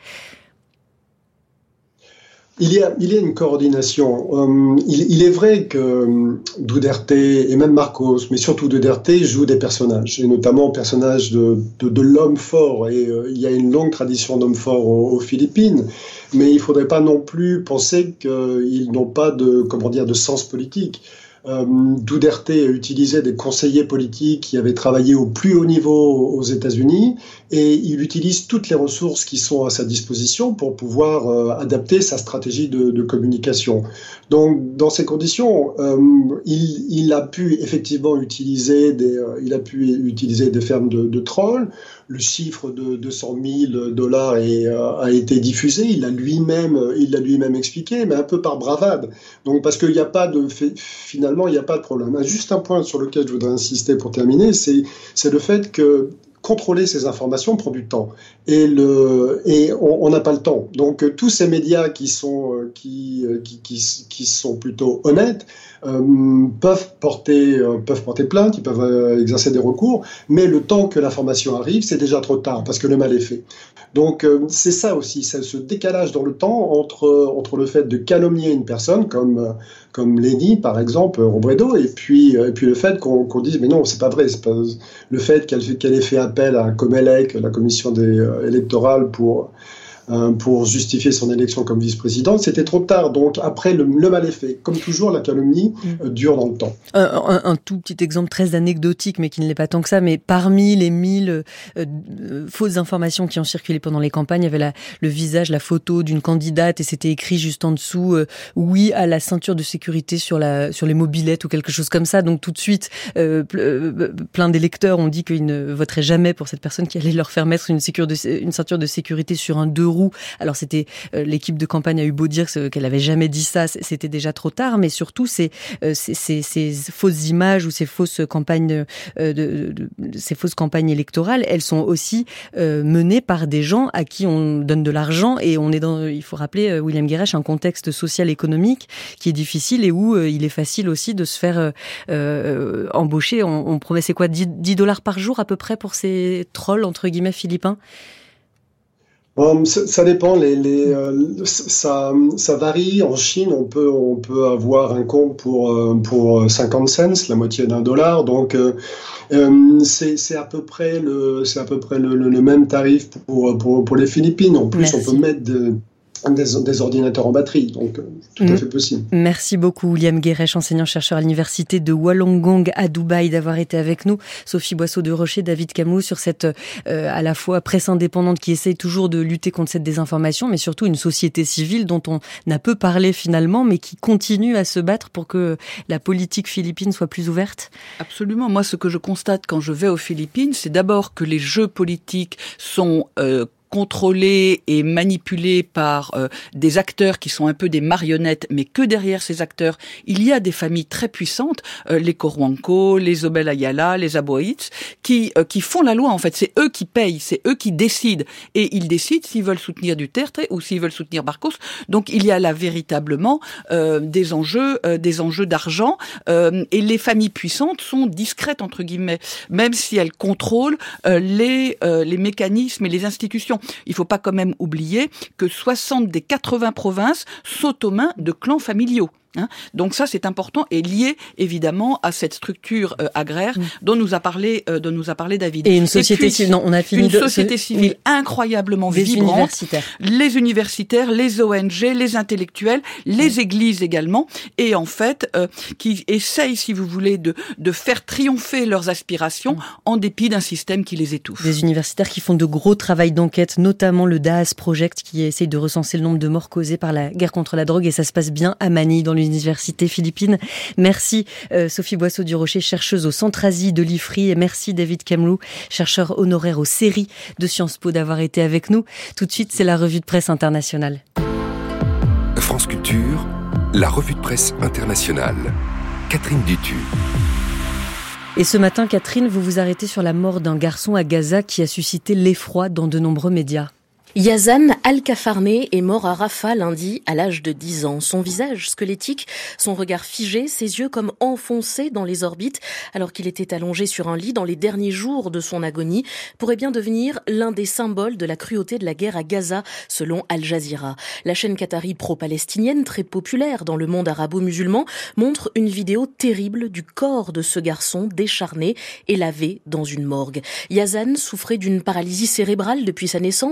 Speaker 14: Il y a une coordination. Il est vrai que Duterte et même Marcos, mais surtout Duterte, jouent des personnages, et notamment personnage de l'homme fort. Et il y a une longue tradition d'hommes forts aux Philippines, mais il ne faudrait pas non plus penser qu'ils n'ont pas de sens politique. Duterte utilisait des conseillers politiques qui avaient travaillé au plus haut niveau aux États-Unis et il utilise toutes les ressources qui sont à sa disposition pour pouvoir adapter sa stratégie de communication. Donc, dans ces conditions, il a pu effectivement utiliser des fermes de trolls. Le chiffre de $200,000 a été diffusé. Il l'a lui-même expliqué, mais un peu par bravade. Donc, parce qu'il n'y a pas finalement, il n'y a pas de problème. Juste un point sur lequel je voudrais insister pour terminer, c'est le fait que contrôler ces informations prend du temps et on n'a pas le temps. Donc tous ces médias qui sont plutôt honnêtes peuvent porter plainte, ils peuvent exercer des recours, mais le temps que l'information arrive, c'est déjà trop tard parce que le mal est fait. Donc c'est ça aussi, c'est ce décalage dans le temps entre le fait de calomnier une personne comme Léni par exemple, Robredo, et puis le fait qu'on dise mais non, c'est pas vrai, le fait qu'elle ait fait appel à Comelec, la commission électorale pour justifier son élection comme vice-présidente, c'était trop tard. Donc après, le mal est fait. Comme toujours, la calomnie dure dans le temps.
Speaker 1: Un tout petit exemple très anecdotique, mais qui ne l'est pas tant que ça, mais parmi les 1000 fausses informations qui ont circulé pendant les campagnes, il y avait le visage, la photo d'une candidate, et c'était écrit juste en dessous oui à la ceinture de sécurité sur les mobylettes ou quelque chose comme ça. Donc tout de suite, plein d'électeurs ont dit qu'ils ne voteraient jamais pour cette personne qui allait leur faire mettre une ceinture de sécurité sur un 2 roues. Alors c'était l'équipe de campagne a eu beau dire qu'elle avait jamais dit ça, c'était déjà trop tard, mais surtout ces fausses images ou ces fausses campagnes ces fausses campagnes électorales, elles sont aussi menées par des gens à qui on donne de l'argent, et on est il faut rappeler, William Guéresh, un contexte social économique qui est difficile et où il est facile aussi de se faire embaucher. On promet, c'est quoi, $10 par jour à peu près pour ces trolls entre guillemets philippins?
Speaker 14: Bon, ça dépend. Ça varie. En Chine, on peut avoir un compte pour 50 cents, la moitié $1. Donc c'est à peu près le même tarif pour les Philippines. En plus, merci. On peut mettre des ordinateurs en batterie, donc tout à fait possible.
Speaker 1: Merci beaucoup William Guéresh, enseignant-chercheur à l'université de Wollongong à Dubaï, d'avoir été avec nous. Sophie Boisseau-de-Rocher, David Camus, sur cette à la fois presse indépendante qui essaye toujours de lutter contre cette désinformation, mais surtout une société civile dont on a peu parlé finalement, mais qui continue à se battre pour que la politique philippine soit plus ouverte.
Speaker 7: Absolument. Moi, ce que je constate quand je vais aux Philippines, c'est d'abord que les jeux politiques sont contrôlés et manipulés par des acteurs qui sont un peu des marionnettes, mais que derrière ces acteurs, il y a des familles très puissantes, les Coruanco, les Obel Ayala, les Aboitz, qui font la loi en fait. C'est eux qui payent, c'est eux qui décident. Et ils décident s'ils veulent soutenir Duterte ou s'ils veulent soutenir Marcos. Donc il y a là véritablement des enjeux d'argent. Et les familles puissantes sont discrètes, entre guillemets, même si elles contrôlent les mécanismes et les institutions. Il ne faut pas quand même oublier que 60 des 80 provinces sont aux mains de clans familiaux. Donc ça, c'est important et lié évidemment à cette structure agraire dont nous a parlé David.
Speaker 1: Et une société civile. Non, on a fini.
Speaker 7: Une société civile incroyablement vibrante. Les universitaires, les ONG, les intellectuels, les églises également, et en fait qui essayent, si vous voulez, de faire triompher leurs aspirations en dépit d'un système qui les étouffe.
Speaker 1: Des universitaires qui font de gros travail d'enquête, notamment le DAAS Project qui essaye de recenser le nombre de morts causés par la guerre contre la drogue, et ça se passe bien à Manille dans l'université philippine. Merci Sophie Boisseau-du-Rocher, chercheuse au Centre Asie de l'IFRI, et merci David Camus, chercheur honoraire aux séries de Sciences Po, d'avoir été avec nous. Tout de suite, c'est la revue de presse internationale.
Speaker 15: France Culture, la revue de presse internationale. Catherine Dutu.
Speaker 1: Et ce matin, Catherine, vous vous arrêtez sur la mort d'un garçon à Gaza qui a suscité l'effroi dans de nombreux médias.
Speaker 9: Yazan Al-Kafarné est mort à Rafah lundi à l'âge de 10 ans. Son visage squelettique, son regard figé, ses yeux comme enfoncés dans les orbites alors qu'il était allongé sur un lit dans les derniers jours de son agonie, pourrait bien devenir l'un des symboles de la cruauté de la guerre à Gaza, selon Al Jazeera. La chaîne qatari pro-palestinienne, très populaire dans le monde arabo-musulman, montre une vidéo terrible du corps de ce garçon décharné et lavé dans une morgue. Yazan souffrait d'une paralysie cérébrale depuis sa naissance, ce qui l'oblige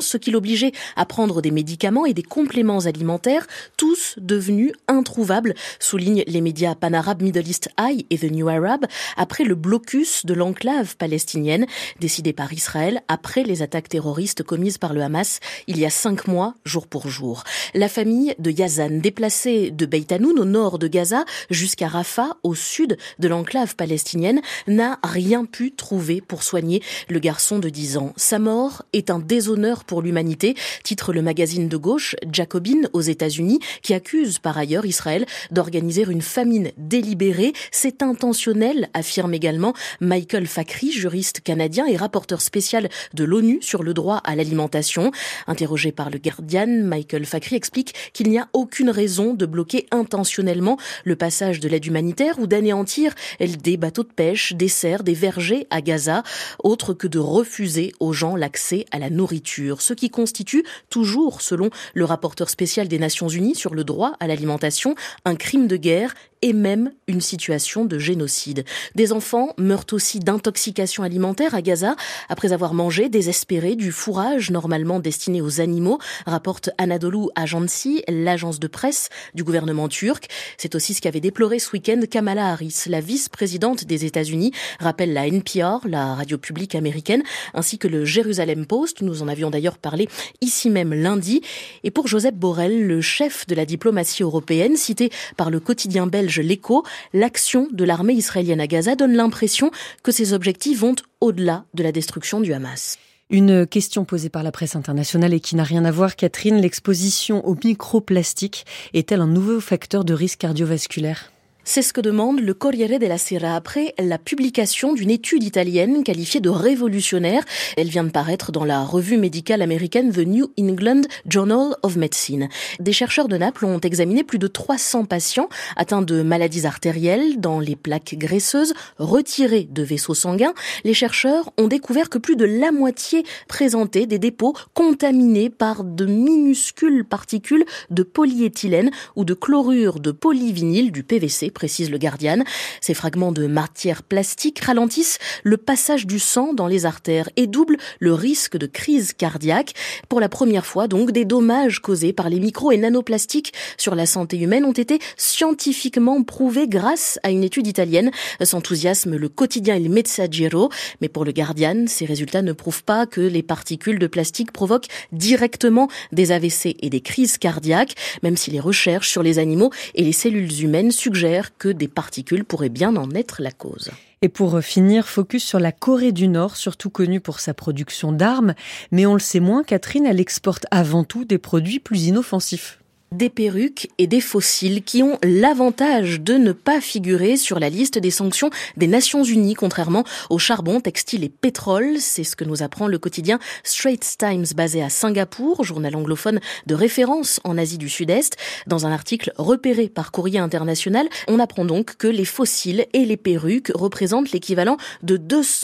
Speaker 9: obligés à prendre des médicaments et des compléments alimentaires, tous devenus introuvables, soulignent les médias pan-arabes Middle East Eye et The New Arab, après le blocus de l'enclave palestinienne décidé par Israël après les attaques terroristes commises par le Hamas il y a 5 mois, jour pour jour. La famille de Yazan, déplacée de Beit Hanoun au nord de Gaza jusqu'à Rafah au sud de l'enclave palestinienne, n'a rien pu trouver pour soigner le garçon de 10 ans. Sa mort est un déshonneur pour l'humanité, titre le magazine de gauche Jacobin aux États-Unis, qui accuse par ailleurs Israël d'organiser une famine délibérée. C'est intentionnel, affirme également Michael Fakhri, juriste canadien et rapporteur spécial de l'ONU sur le droit à l'alimentation. Interrogé par le Guardian, Michael Fakhri explique qu'il n'y a aucune raison de bloquer intentionnellement le passage de l'aide humanitaire ou d'anéantir des bateaux de pêche, des serres, des vergers à Gaza, autre que de refuser aux gens l'accès à la nourriture. Ce qui constitue toujours, selon le rapporteur spécial des Nations Unies sur le droit à l'alimentation, un crime de guerre et même une situation de génocide. Des enfants meurent aussi d'intoxication alimentaire à Gaza après avoir mangé, désespérés, du fourrage normalement destiné aux animaux, rapporte Anadolu Ajansi, l'agence de presse du gouvernement turc. C'est aussi ce qu'avait déploré ce week-end Kamala Harris, la vice-présidente des États-Unis, rappelle la NPR, la radio publique américaine, ainsi que le Jerusalem Post. Nous en avions d'ailleurs parlé ici même lundi. Et pour Josep Borrell, le chef de la diplomatie européenne, cité par le quotidien belge L'Écho, l'action de l'armée israélienne à Gaza donne l'impression que ses objectifs vont au-delà de la destruction du Hamas.
Speaker 1: Une question posée par la presse internationale et qui n'a rien à voir, Catherine, l'exposition au microplastique est-elle un nouveau facteur de risque cardiovasculaire ?
Speaker 9: C'est ce que demande le Corriere della Sera après la publication d'une étude italienne qualifiée de révolutionnaire. Elle vient de paraître dans la revue médicale américaine The New England Journal of Medicine. Des chercheurs de Naples ont examiné plus de 300 patients atteints de maladies artérielles dans les plaques graisseuses retirées de vaisseaux sanguins. Les chercheurs ont découvert que plus de la moitié présentaient des dépôts contaminés par de minuscules particules de polyéthylène ou de chlorure de polyvinyle, du PVC, précise le Guardian. Ces fragments de matière plastique ralentissent le passage du sang dans les artères et doublent le risque de crise cardiaque. Pour la première fois, donc, des dommages causés par les micro- et nanoplastiques sur la santé humaine ont été scientifiquement prouvés grâce à une étude italienne. S'enthousiasme le quotidien Il Messaggero. Mais pour le Guardian, ces résultats ne prouvent pas que les particules de plastique provoquent directement des AVC et des crises cardiaques, même si les recherches sur les animaux et les cellules humaines suggèrent que des particules pourraient bien en être la cause.
Speaker 1: Et pour finir, focus sur la Corée du Nord, surtout connue pour sa production d'armes. Mais on le sait moins, Catherine, elle exporte avant tout des produits plus inoffensifs.
Speaker 9: Des perruques et des fossiles qui ont l'avantage de ne pas figurer sur la liste des sanctions des Nations Unies, contrairement au charbon, textile et pétrole. C'est ce que nous apprend le quotidien Straits Times, basé à Singapour, journal anglophone de référence en Asie du Sud-Est. Dans un article repéré par Courrier International, on apprend donc que les fossiles et les perruques représentent l'équivalent de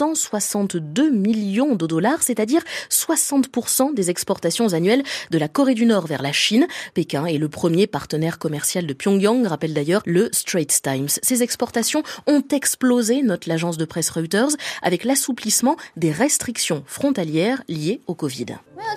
Speaker 9: 262 millions de dollars, c'est-à-dire 60% des exportations annuelles de la Corée du Nord vers la Chine. Pékin est le premier partenaire commercial de Pyongyang, rappelle d'ailleurs le Straits Times. Ces exportations ont explosé, note l'agence de presse Reuters, avec l'assouplissement des restrictions frontalières liées au Covid.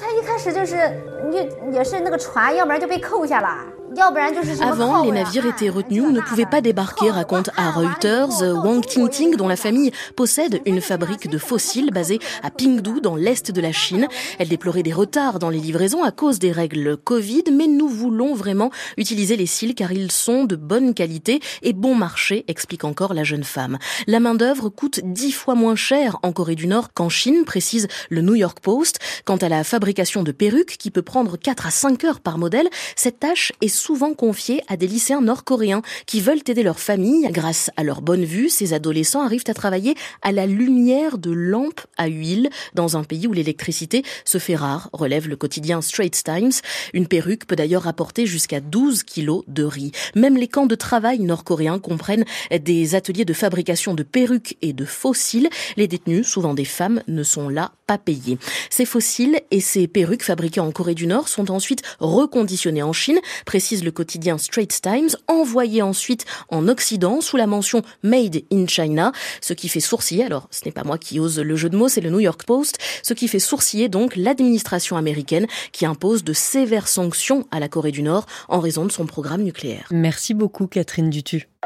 Speaker 9: Avant, les navires étaient retenus ou ne pouvaient pas débarquer, raconte à Reuters Wang Tingting, dont la famille possède une fabrique de fossiles basée à Pingdu, dans l'est de la Chine. Elle déplorait des retards dans les livraisons à cause des règles Covid, mais nous voulons vraiment utiliser les cils car ils sont de bonne qualité et bon marché, explique encore la jeune femme. La main-d'œuvre coûte 10 fois moins cher en Corée du Nord qu'en Chine, précise le New York Post. Quant à la fabrication de perruques, qui peut prendre 4 à 5 heures par modèle, cette tâche est souvent confiée à des lycéens nord-coréens qui veulent aider leur famille. Grâce à leur bonne vue, ces adolescents arrivent à travailler à la lumière de lampes à huile dans un pays où l'électricité se fait rare, relève le quotidien Straits Times. Une perruque peut d'ailleurs rapporter jusqu'à 12 kilos de riz. Même les camps de travail nord-coréens comprennent des ateliers de fabrication de perruques et de fossiles. Les détenus, souvent des femmes, ne sont là pas payés. Ces fossiles et ces perruques fabriquées en Corée du Nord sont ensuite reconditionnés en Chine, précise précise le quotidien Straits Times, envoyé ensuite en Occident sous la mention Made in China, ce qui fait sourciller, alors ce n'est pas moi qui ose le jeu de mots, c'est le New York Post, ce qui fait sourciller donc l'administration américaine qui impose de sévères sanctions à la Corée du Nord en raison de son programme nucléaire.
Speaker 1: Merci beaucoup Catherine Dutu.